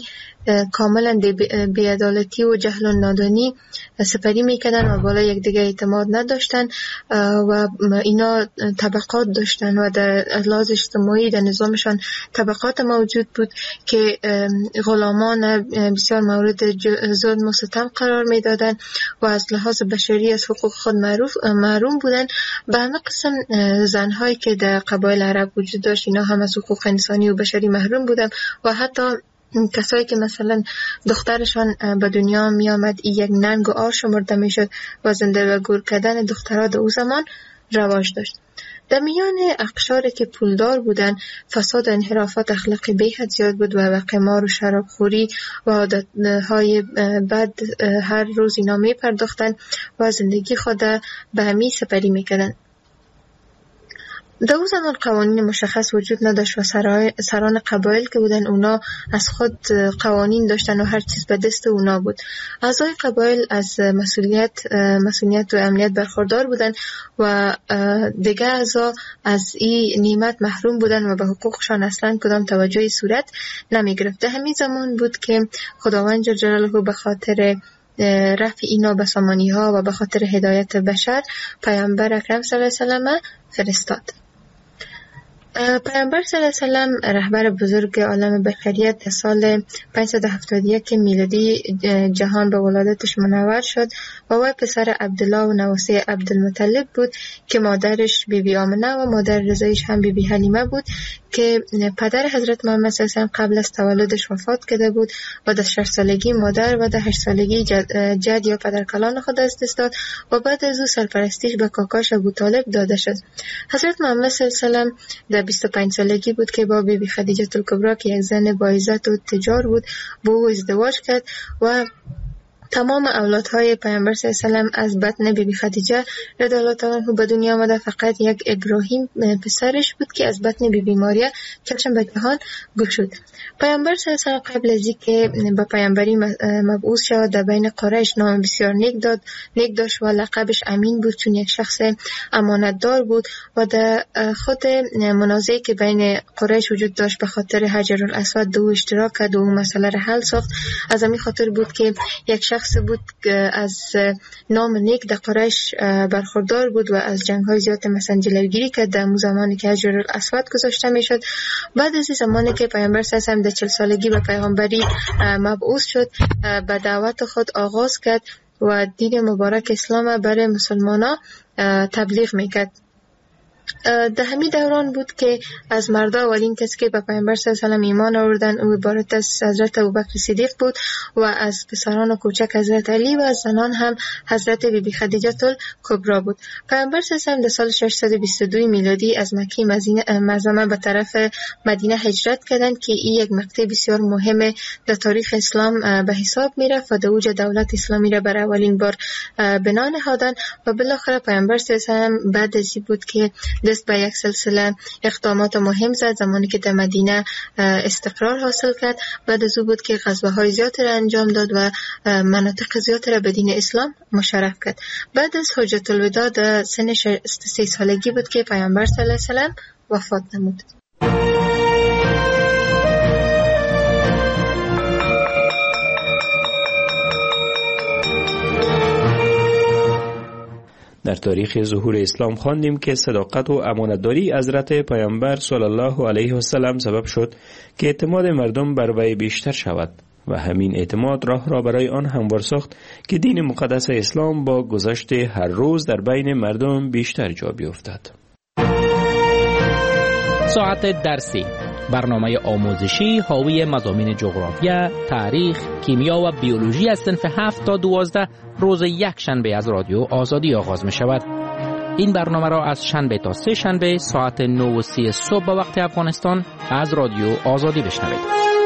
کاملا بی‌عدالتی و جهل و نادانی سپری میکردن و بالا یک دیگه اعتماد نداشتن و اینا طبقات داشتن و در لحاظ اجتماعی در نظامشان طبقات موجود بود که غلامان بسیار مورد ظلم و ستم قرار میدادن و از لحاظ بشری از حقوق خود محروم بودن. به همه قسم زنهایی که در قبایل عرب وجود داشت اینا هم از حقوق انسانی و بشری محروم بودن و حتی کسایی که مثلا دخترشان به دنیا می آمد این یک ننگ و آر شمرده می شد و زنده و گور کردن دخترها در او زمان رواج داشت. در میان اقشاری که پولدار بودن فساد و انحرافات اخلاقی به حد زیاد بود و قمار و شرابخوری و عادتهای بد هر روز اینا می پرداختن و زندگی خود به همی سپری می کردن. در اون زمان قوانین مشخص وجود نداشت و سران قبایل که بودن اونا از خود قوانین داشتن و هر چیز به دست اونا بود. اعضای قبایل از مسئولیت مسئولیت و امنیت برخوردار بودن و دیگه اعضا از این نعمت محروم بودن و به حقوقشان اصلا کدام توجهی صورت نمی گرفت. همین زمان بود که خداوند جل جلاله به خاطر رفع اینا به سامانی ها و به خاطر هدایت بشر پیامبر اکرم صلی الله علیه و سلم فرستاد. پیامبر صلی الله علیه و سلم رهبر بزرگ عالم بشریت در سال پانصد و هفتاد و یک میلادی جهان به ولادتش منور شد و وی پسر عبدالله و نواسه عبدالمطلب بود که مادرش بی بی آمنه و مادر رضایش هم بی بی حلیمه بود که پدر حضرت محمد صلی الله علیه و سلم قبل از تولدش وفات کرده بود و در شش سالگی مادر و در هشت سالگی جد, جد یا پدرکلان خود از دست داد و بعد از او سرپرستیش به کاکاش ابو طالب داده شد. حضرت محمد صلی الله علیه و سلم در بیست و پنج سالگی بود که با بی بی خدیجه الکبری که یک زن با عزت و تجار بود با او ازدواج کرد و تمام اولادهای پیامبر صلی الله علیه و سلم از بطن بی بی خدیجه رضی الله تعالی عنها به دنیا آمده. فقط یک ابراهیم پسرش بود که از بطن بی بی ماریا چشم به جهان گشود. پیامبر صلی الله علیه و سلم قبل از اینکه به پیامبری مبعوث شود در بین قریش نام بسیار نیک داد نیک داشت و لقبش امین بود چون یک شخص امانتدار بود و در خود منازعی که بین قریش وجود داشت به خاطر حجر الاسود دو اشتراک کرد و اون مسئله را حل ساخت. از همین خاطر بود که یک شخص بود از نام نیک در قریش برخوردار بود و از جنگ‌های زیاد مثلا جلوگیری کرد در زمانی که حجر الاسود گذاشته میشد. بعد از زمانی که پیامبر صلی الله علیه و سلم در چهل سالگی به پیغمبری مبعوث شد به دعوت خود آغاز کرد و دین مبارک اسلام برای مسلمانان تبلیغ میکرد. در همین دوران بود که از مردا اولین کسی که به پیامبر صلی الله علیه و سلم ایمان آوردن او عبارت از حضرت ابوبکر صدیق بود و از پسران و کوچک حضرت علی و از زنان هم حضرت بی بی خدیجه الکبری بود. پیامبر صلی الله علیه و سلم در سال ششصد و بیست و دو میلادی از مکه معظمه به طرف مدینه هجرت کردند که این یک مقطع بسیار مهم در تاریخ اسلام به حساب میرفت و در اوج دولت اسلامی را برای اولین بار بنا نهادند و بالاخره پیامبر صلی الله علیه و سلم بعد از این بود که دست به یک سلسله اقدامات مهم زد. زمانی که در مدینه استقرار حاصل کرد بعد از او بود که غزوه‌های زیاد را انجام داد و مناطق زیاد را به دین اسلام مشرف کرد. بعد از حجت الوداع در سن شصت و سه سالگی بود که پیامبر صلی الله علیه و سلم وفات نمود. در تاریخ ظهور اسلام خواندیم که صداقت و امانتداری حضرت پیامبر صلی الله علیه و سلم سبب شد که اعتماد مردم بر وی بیشتر شود و همین اعتماد راه را برای آن هموار ساخت که دین مقدس اسلام با گذشت هر روز در بین مردم بیشتر جا بیفتد. ساعت درسی، برنامه آموزشی حاوی مضامین جغرافیا، تاریخ، کیمیا و بیولوژی از صنف هفت تا دوازده روز یک شنبه از رادیو آزادی آغاز می شود. این برنامه را از شنبه تا سه شنبه ساعت نه و سی صبح به وقت افغانستان از رادیو آزادی بشنوید.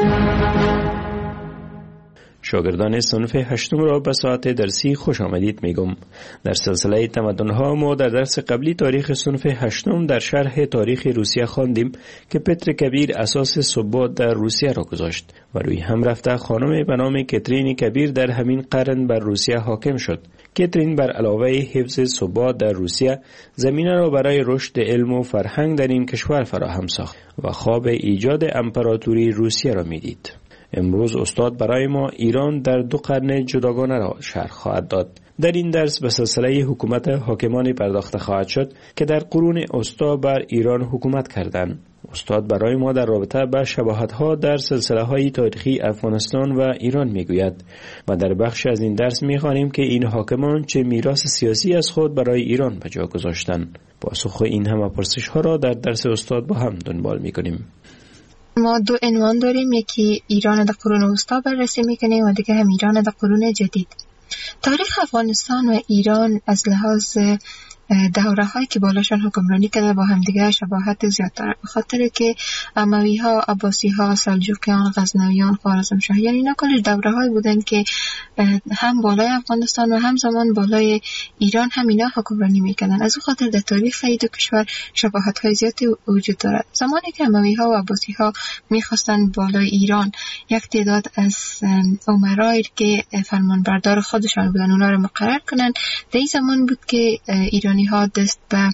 شاگردان صنف هشتم را به ساعت درسی خوش آمدید میگم. در سلسله تمدن‌ها ما در درس قبلی تاریخ صنف هشتم در شرح تاریخ روسیه خواندیم که پتر کبیر اساس ثبات در روسیه را گذاشت و روی هم رفته خانم به نام کاترین کبیر در همین قرن بر روسیه حاکم شد. کاترین بر علاوه حفظ ثبات در روسیه زمینه را برای رشد علم و فرهنگ در این کشور فراهم ساخت و خواب ایجاد امپراتوری روسیه را میدید. امروز استاد برای ما ایران در دو قرن جداگانه را شرح خواهد داد. در این درس به سلسله حکومت حاکمان پرداخته خواهد شد که در قرون وسطا بر ایران حکومت کردند. استاد برای ما در رابطه با شباهت‌ها در سلسله‌های تاریخی افغانستان و ایران میگوید و در بخش از این درس می‌خوانیم که این حاکمان چه میراث سیاسی از خود برای ایران به جا گذاشتند. پاسخ این همه پرسش‌ها را در درس استاد با هم دنبال می‌کنیم. ما دو عنوان داریم، یکی ایران در قرون وسطا بررسی می‌کنیم و دیگه هم ایران در قرون جدید. تاریخ افغانستان و ایران از لحاظ دوره هایی که بالاشان حکمرانی کرده با هم دیگه شباهت زیاد داره، به خاطر که اموی ها، عباسی ها، سلجوقیان، غزنویان، خوارزمشاهیان اینا کلش دوره هایی بودن که هم بالای افغانستان و هم زمان بالای ایران هم اینا حکمرانی میکردن. از اون خاطر در تاریخ این دو کشور شباهت های زیادی وجود داره. زمانی که اموی ها و عباسی ها میخواستن بالای ایران یک تعداد از امرای که فرمانبردار خودشان بودن اونا رو مقرر کنن، در این زمان بود که ایران ها دست به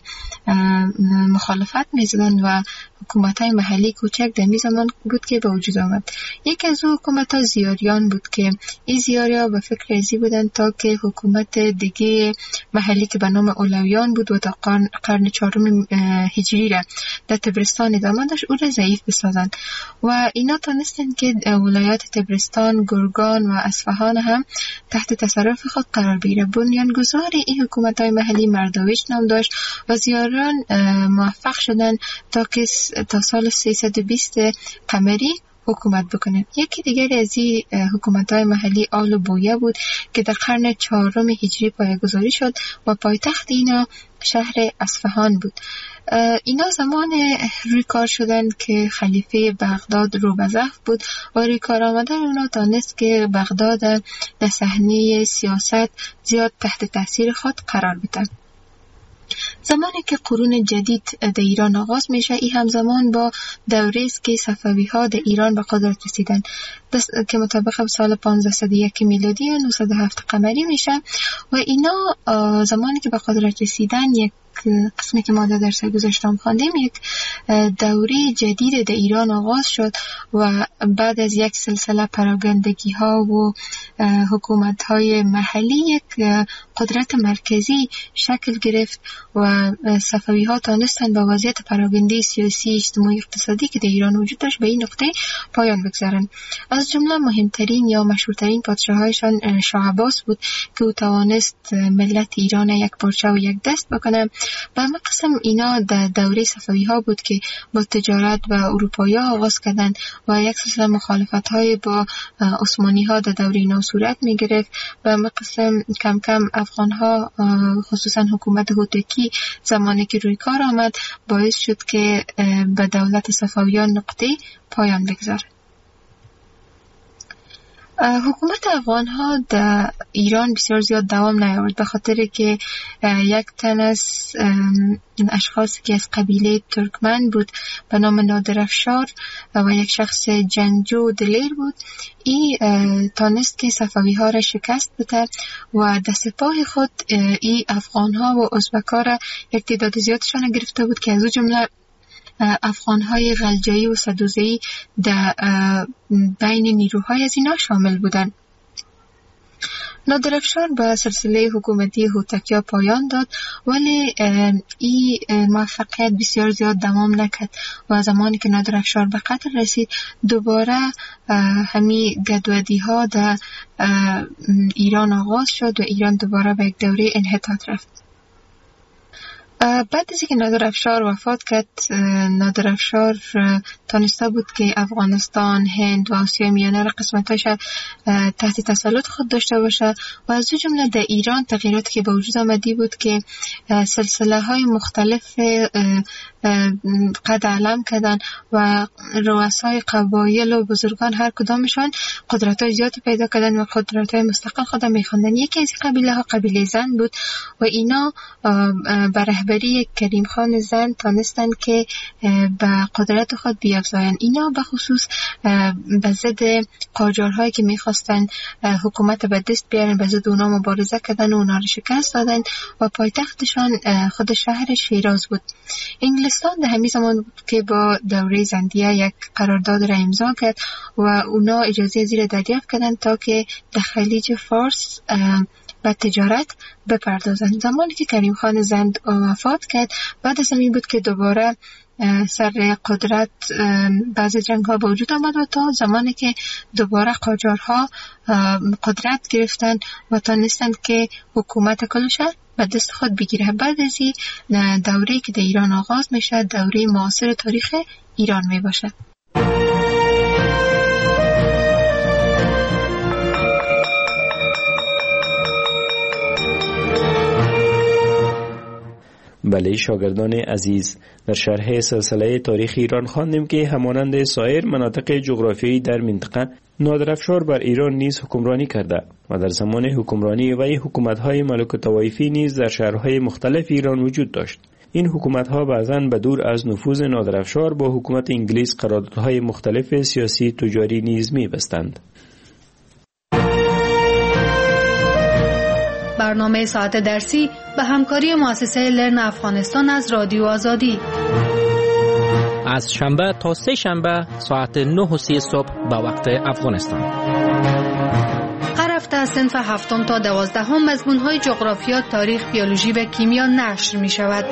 مخالفت میزدن و حکومت های محلی کوچک در می زمان بود که به وجود آمد. یکی از او حکومت ها زیاریان بود که این زیاری ها به فکر ازی بودن تا که حکومت دیگه محلی که به نام اولویان بود و تا قرن, قرن چهارم هجری را در تبرستان ادامه داشت او را ضعیف بسازن و اینا تانستن که ولایات تبرستان، گرگان و اصفهان هم تحت تصرف خود قرار بگیره. بنیانگذار این حکومت های محلی مرداویش نام داشت و زیاران موفق شدن تا که تا سال سیصد و بیست قمری حکومت بکنه. یکی دیگر از این حکومت‌های محلی آل و بویه بود که در قرن چهارم هجری پایه‌گذاری شد و پایتخت اینا شهر اصفهان بود. اینا زمان روی کار شدن که خلیفه بغداد رو به ضعف بود و روی کار آمدن اونا تانست که بغداد در صحنه سیاست زیاد تحت تاثیر خود قرار بده. زمانی که قرون جدید در ایران آغاز میشه، این همزمان با دوره است که صفوی ها در ایران به قدرت رسیدن که مطابق سال پانزده صد و یک میلادی و نهصد و هفت قمری میشه و اینا زمانی که به قدرت رسیدن یک قسمی که ما در درس گذشتم خواندیم یک دوره جدید در ایران آغاز شد و بعد از یک سلسله پراگندگی ها و حکومت های محلی یک قدرت مرکزی شکل گرفت و صفوی ها تانستن با وضعیت پراگنده سیاسی، اجتماعی، اقتصادی که در ایران وجود داشت به این نقطه پایان بگذارن. از جمله مهمترین یا مشهورترین پادشاهایشان شاه عباس بود که او توانست ملت ایران یک پارچه و یک دست بکنه. به همه قسم اینا در دوره صفوی ها بود که با تجارت با اروپایی ها آغاز کردن و یک سلسله مخالفت های با عثمانی ها در دوره اینا صورت می گرفت. به همه قسم کم کم افغان ها خصوصا حکومت هوتکی زمانی که روی کار آمد باعث شد که به دولت صفویان نقطه پایان بگذاره. حکومت افغان ها در ایران بسیار زیاد دوام نیاورد به خاطر که یک تن از اشخاصی که از قبیله ترکمن بود به نام نادرافشار و یک شخص جنگجو دلیر بود، این تانست که صفوی ها را شکست بده و در سپاه خود این افغان ها و ازبک ها را یک تعداد زیادشان گرفته بود که از او جمله افغان‌های غلجایی و سدوزی در بین نیروهای از اینا شامل بودند. نادرافشار به سلسله حکومتی هوتکیا پایان داد ولی این موفقیت بسیار زیاد دوام نکرد و زمانی که نادرافشار به قتل رسید دوباره همین گدودی ها در ایران آغاز شد و ایران دوباره به یک دوره انحطاط رفت. بعد از اینکه نادرافشار وفات کرد، نادرافشار تانسته بود که افغانستان، هند و آسیای میانه را قسمتاش تحت تسلط خود داشته باشه و از او جمله در ایران تغییراتی که به وجود آمدی بود که سلسله های مختلف قد علم کردن و رؤسای قبایل و بزرگان هر کدامشان قدرت های زیادی پیدا کردن و قدرت های مستقل خود میخواندن. یکی از قبیله ها قبیله زن بود و اینا به رهبری کریم خان زن تانستن که به قدرت خود بیافزایند بیافزایند. اینا به خصوص به ضد قاجارهایی که میخواستن حکومت به دست بیارن، به ضد اونا مبارزه کردن و اونا رو شکست دادن و پایتختشان خود شهر شیراز بود. انگلستان در همین زمان بود که با دوره زندیه یک قرارداد را امضا کرد و اونا اجازه زیر دریافت کردن تا که در خلیج فارس به تجارت بپردازند. زمانی که کریم خان زند وفات کرد، بعد از همین بود که دوباره سر قدرت بعض جنگ ها به وجود آمد و تا زمانی که دوباره قاجارها قدرت گرفتند و تانستند که حکومت کل شهر به دست خود بگیره. بعد از این دوره که در ایران آغاز میشه، دوره معاصر تاریخ ایران می باشه. بله شاگردان عزیز، در شرح سلسله تاریخ ایران خواندیم که همانند سایر مناطق جغرافیایی در منطقه، نادرافشار بر ایران نیز حکمرانی کرده و در زمان حکمرانی وی حکومت‌های ملوک طوایفی نیز در شهرهای مختلف ایران وجود داشت. این حکومت‌ها بعضاً به دور از نفوذ نادرافشار با حکومت انگلیس قراردادهای مختلف سیاسی تجاری نیز می‌بستند. برنامه ساعت درسی به همکاری مؤسسه لرن افغانستان از رادیو آزادی از شنبه تا سه شنبه ساعت نه و سی صبح به وقت افغانستان. هر هفته از صنف هفتم تا دوازدهم مضمون‌های جغرافیا، تاریخ، بیولوژی و کیمیا نشر می شود.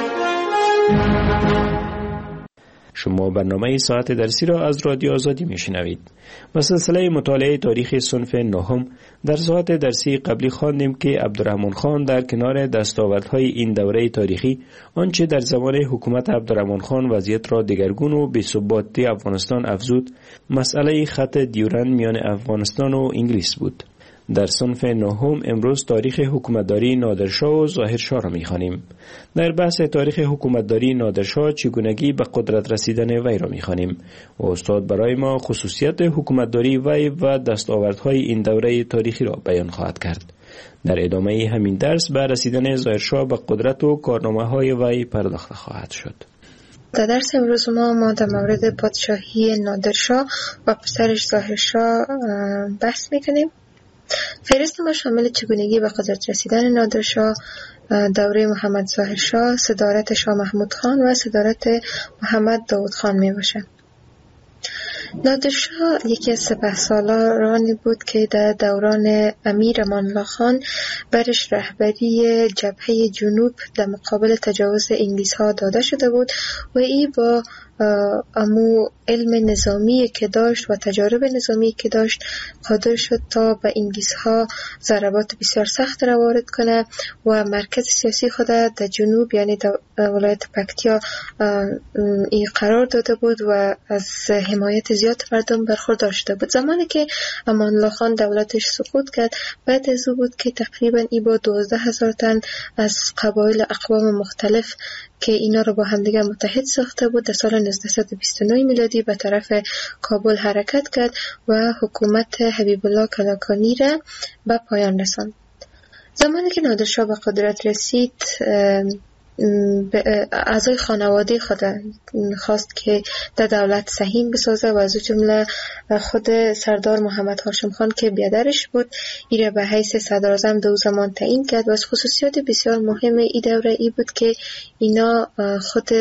شما برنامه ساعت درسی را از رادیو آزادی میشنوید. با سلسله مطالعه تاریخ صنف نهم در ساعت درسی قبلی خواندیم که عبدالرحمن خان در کنار دستاوردهای این دوره تاریخی آنچه در زمان حکومت عبدالرحمن خان وضعیت را دگرگون و بی‌ثباتی افغانستان افزود، مسئله خط دیورند میان افغانستان و انگلیس بود. در صنف نهم امروز تاریخ حکومتداری نادرشاه و ظاهرشاه را می‌خوانیم. در بحث تاریخ حکومتداری نادرشاه چگونگی به قدرت رسیدن وی را می‌خوانیم و استاد برای ما خصوصیت حکومتداری وی و دستاوردهای این دوره تاریخی را بیان خواهد کرد. در ادامه همین درس به رسیدن ظاهرشاه به قدرت و کارنامه‌های وی پرداخته خواهد شد. در درس امروز ما ما در مورد پادشاهی نادرشاه و پسرش ظاهرشاه بحث می‌کنیم. فهرست ما شامل چگونگی به قدرت رسیدن نادرشاه، دوره محمد ظاهرشاه، صدارت شاه محمود خان و صدارت محمد داود خان می باشه. نادرشاه یکی از سپهسالارانی بود که در دوران امیر امان الله خان برش رهبری جبهه جنوب در مقابل تجاوز انگلیس ها داده شده بود و این با امو علم نظامی که داشت و تجارب نظامی که داشت قادر شد تا به انگلیس ها ضربات بسیار سخت را وارد کنه و مرکز سیاسی خود در جنوب یعنی در ولایت پکتیا این قرار داده بود و از حمایت زیاد مردم برخوردار شده بود. زمانی که امان الله خان دولتش سقوط کرد، بعد از او بود که تقریبا ای با دوازده هزار تن از قبایل اقوام مختلف که اینا رو با همدیگر متحد ساخته بود در سال نوزده بیست و نه میلادی به طرف کابل حرکت کرد و حکومت حبیب الله کلکانی را به پایان رساند. زمانی که نادرشاه به قدرت رسید، اعضای خانواده خود خواست که در دولت سهیم بسازه و از جمله خود سردار محمد هاشم خان که بیادرش بود ای را به حیث صدراعظم دو زمان تعیین کرد و از خصوصیات بسیار مهم ای دوره ای بود که اینا خود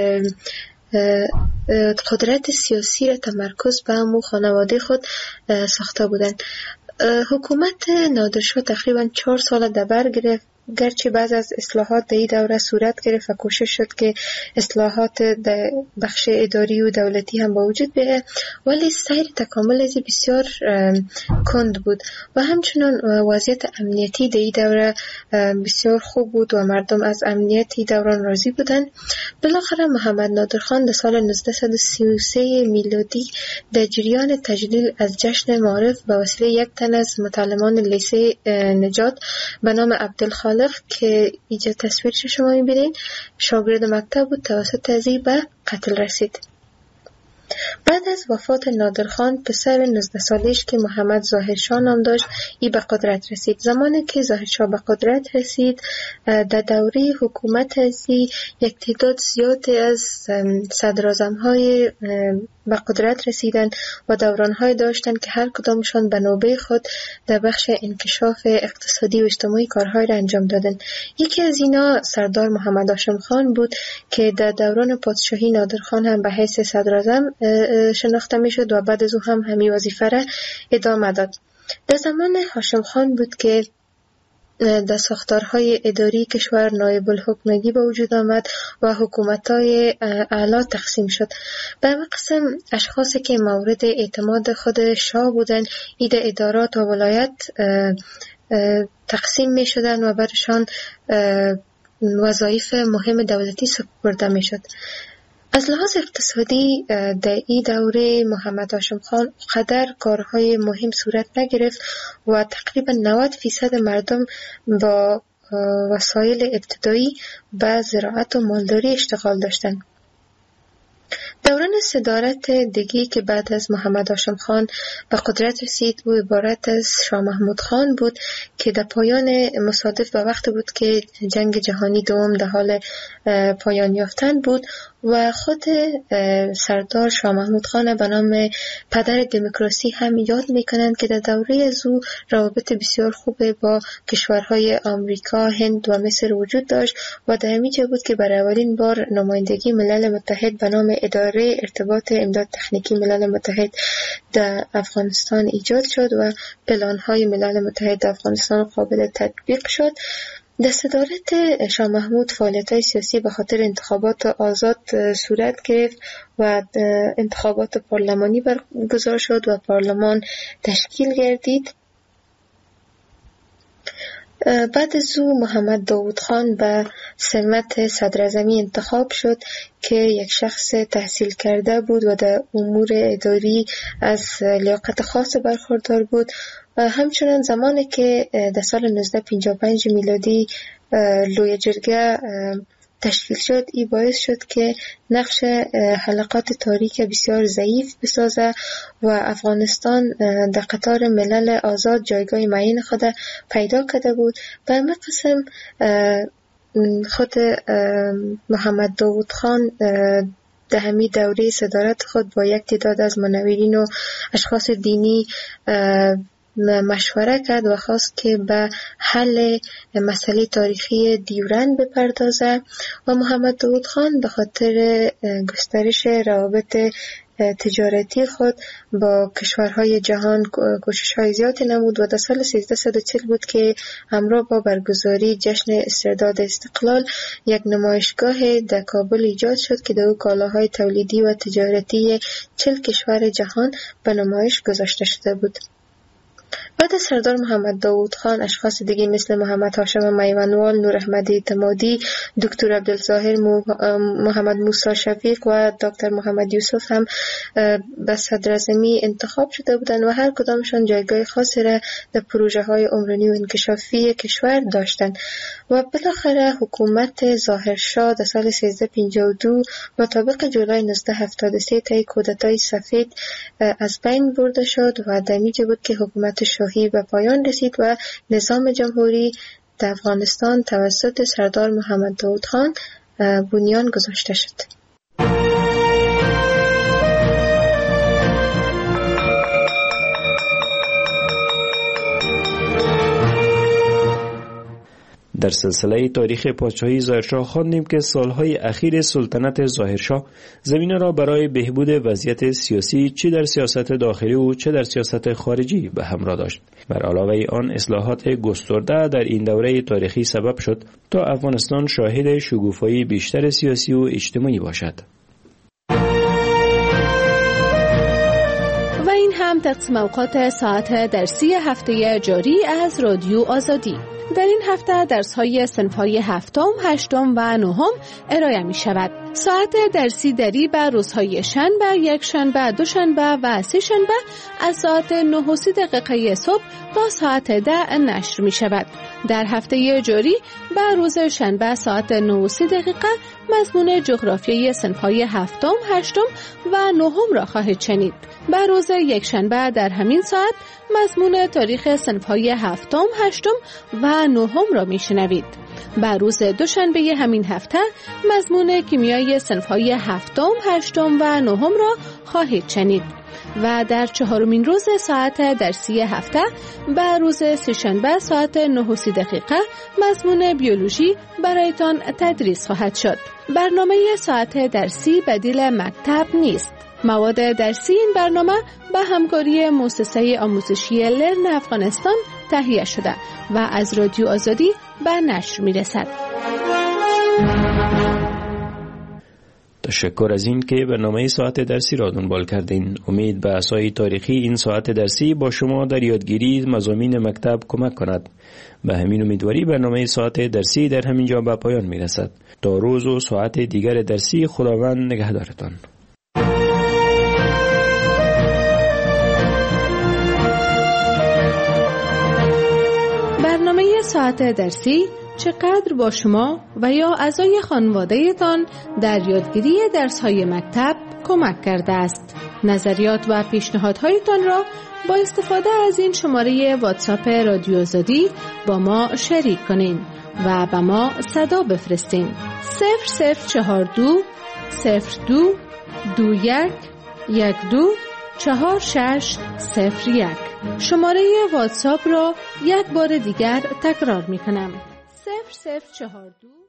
قدرت سیاسی را تمرکز به همون خانواده خود ساخته بودند. حکومت نادرشاه تقریبا چهار سال در بر گرفت، گرچه بعض از اصلاحات در این دوره صورت گرفت و کوشش شد که اصلاحات در بخش اداری و دولتی هم با وجود بیاید، ولی سیر تکامل از بسیار کند بود و همچنان وضعیت امنیتی در این دوره بسیار خوب بود و مردم از امنیتی دوران راضی بودند. بالاخره محمد نادر خان در سال نوزده سی و سه میلادی در جریان تجلیل از جشن معارف به وسیله یک تن از متعلمان لیسه نجات به نام عبدالخالق که اینجا تصویرش شما میبینید شاگرد مکتب بود، توسط تذیب به قتل رسید. بعد از وفات نادرخان پسر نوزده سالش که محمد ظاهرشاه نام داشت ای به قدرت رسید. زمانی که ظاهرشاه به قدرت رسید در دوره حکومت ازی یک تعداد زیادی از صدراعظم‌های به قدرت رسیدن و دوران‌های داشتن که هر کدامشان به نوبه خود در بخش انکشاف اقتصادی و اجتماعی کارهای را انجام دادن. یکی از اینا سردار محمد هاشم خان بود که در دوران پادشاهی نادرخان هم به حیث صدراعظم شناخته میشد و بعد از او هم همین وظیفه را ادامه داد. در زمان هاشم خان بود که در ساختارهای اداری کشور نایب الحکومگی به وجود آمد و حکومت‌های اعلی تقسیم شد. به همه قسم اشخاصی که مورد اعتماد خود شاه بودند اید ادارات و ولایت تقسیم می شدن و برشان وظایف مهم دولتی سپرده می شد. از لحاظ اقتصادی در این دوره محمد هاشم خان قدر کارهای مهم صورت نگرفت و تقریبا نود فیصد مردم با وسایل ابتدایی به زراعت و مالداری اشتغال داشتند. دوران صدارت دیگی که بعد از محمد هاشم خان به قدرت رسید و عبارت از شاه محمود خان بود که در پایان مصادف به وقت بود که جنگ جهانی دوم در حال پایان یافتن بود و خود سردار شاه محمود خان به نام پدر دموکراسی هم یاد میکنند که در دوره از او روابط بسیار خوب با کشورهای آمریکا، هند و مصر وجود داشت و در همینجا بود که برای اولین بار نمایندگی ملل متحد به نام اداره ارتباط امداد تکنیکی ملل متحد در افغانستان ایجاد شد و پلان‌های ملل متحد در افغانستان قابل تطبیق شد. در صدارت شاه محمود فعالیت‌های سیاسی به خاطر انتخابات آزاد صورت گرفت و انتخابات پارلمانی برگزار شد و پارلمان تشکیل گردید. بعد از او محمد داود خان به سمت صدراعظمی انتخاب شد که یک شخص تحصیل کرده بود و در امور اداری از لیاقت خاص برخوردار بود. همچنان زمانی که در سال نوزده پنجاه و پنج میلادی لوی جرگه تشکیل شد، این باعث شد که نقش حلقات تاریک بسیار ضعیف بسازه و افغانستان در قطار ملل آزاد جایگاه معین خود پیدا کرده بود. به همه قسم خود محمد داود خان در همین دوره صدارت خود با یک تعداد از منورین و اشخاص دینی مشوره کرد و خواست که به حل مسئله تاریخی دیورند بپردازه و محمد داود خان به خاطر گسترش روابط تجارتی خود با کشورهای جهان کوشش‌های زیادی نمود و در سال سیزده و چهل بود که همراه با برگزاری جشن استرداد استقلال یک نمایشگاه در کابل ایجاد شد که در او کالاهای تولیدی و تجارتی چهل کشور جهان به نمایش گذاشته شده بود. بعد از سردار محمد داود خان اشخاص دیگه مثل محمد هاشم میوانوال، نور احمدی اعتمادی، دکتر عبدالظاهر محمد موسی شفیق و دکتر محمد یوسف هم به صدراعظمی انتخاب شده بودند و هر کدامشان جایگاه خاصی را در پروژه های عمرانی و انکشافی کشور داشتند و بالاخره حکومت ظاهرشاه در سال سیزده پنجاه و دو مطابق جولای نوزده هفتاد و سه طی کودتای سفید از بین برده شد و در اینجا بود که حکومت شاهی به پایان رسید و نظام جمهوری در افغانستان توسط سردار محمد داود خان بنیان گذاشته شد. در سلسله تاریخ پادشاهی ظاهرشاه خواندیم که سالهای اخیر سلطنت ظاهرشاه زمینه را برای بهبود وضعیت سیاسی چه در سیاست داخلی و چه در سیاست خارجی به همراه داشت. بر علاوه آن اصلاحات گسترده در این دوره تاریخی سبب شد تا افغانستان شاهد شکوفایی بیشتر سیاسی و اجتماعی باشد. و این هم تقسیم اوقات ساعت درسی هفته جاری از رادیو آزادی. در این هفته درس‌های صنف‌های هفتم، هشتم و نهم ارائه می شود. ساعت درسی دری بر روزهای شنبه، یک شنبه، دو شنبه و سه شنبه از ساعت نه و سی دقیقه صبح تا ساعت ده نشر می شود. در هفته جاری بر روز شنبه ساعت نه و سی دقیقه مضمون جغرافیای صنف‌های هفتم، هشتم و نهم را خواهید شنید. بر روز یک شنبه در همین ساعت مضمون تاریخ صنف‌های هفتم، هشتم و نهم را میشنوید. بر روز دوشنبه همین هفته مضمون کیمیای صنف‌های هفتم، هشتم و نهم را خواهید شنید. و در چهارمین روز ساعت درسی هفته بر روز سه‌شنبه ساعت نه و سی دقیقه مضمون بیولوژی برایتان تدریس خواهد شد. برنامه ساعت درسی بدیل مکتب نیست. مواد درسی این برنامه به همکاری مؤسسه آموزشی لرن افغانستان تهیه شده و از رادیو آزادی به نشر می رسد. تشکر از این که برنامه ساعت درسی را دنبال کردین. امید به اسای تاریخی این ساعت درسی با شما در یادگیری مضامین مکتب کمک کند. به همین امیدواری برنامه ساعت درسی در همین جا به پایان می رسد. تا روز و ساعت دیگر درسی خداوند نگهدارتان. برنامه ساعت درسی چقدر با شما و یا اعضای خانواده‌تان در یادگیری درس‌های مکتب کمک کرده است. نظریات و پیشنهادهایتان را با استفاده از این شماره واتساپ رادیو آزادی با ما شریک کنین و به ما صدا بفرستین. صفر صفر چهار دو صفر دو دو یک یک دو چهار شش صفر یک. شماره واتساپ را یک بار دیگر تکرار می کنم. صفر صفر چهار دو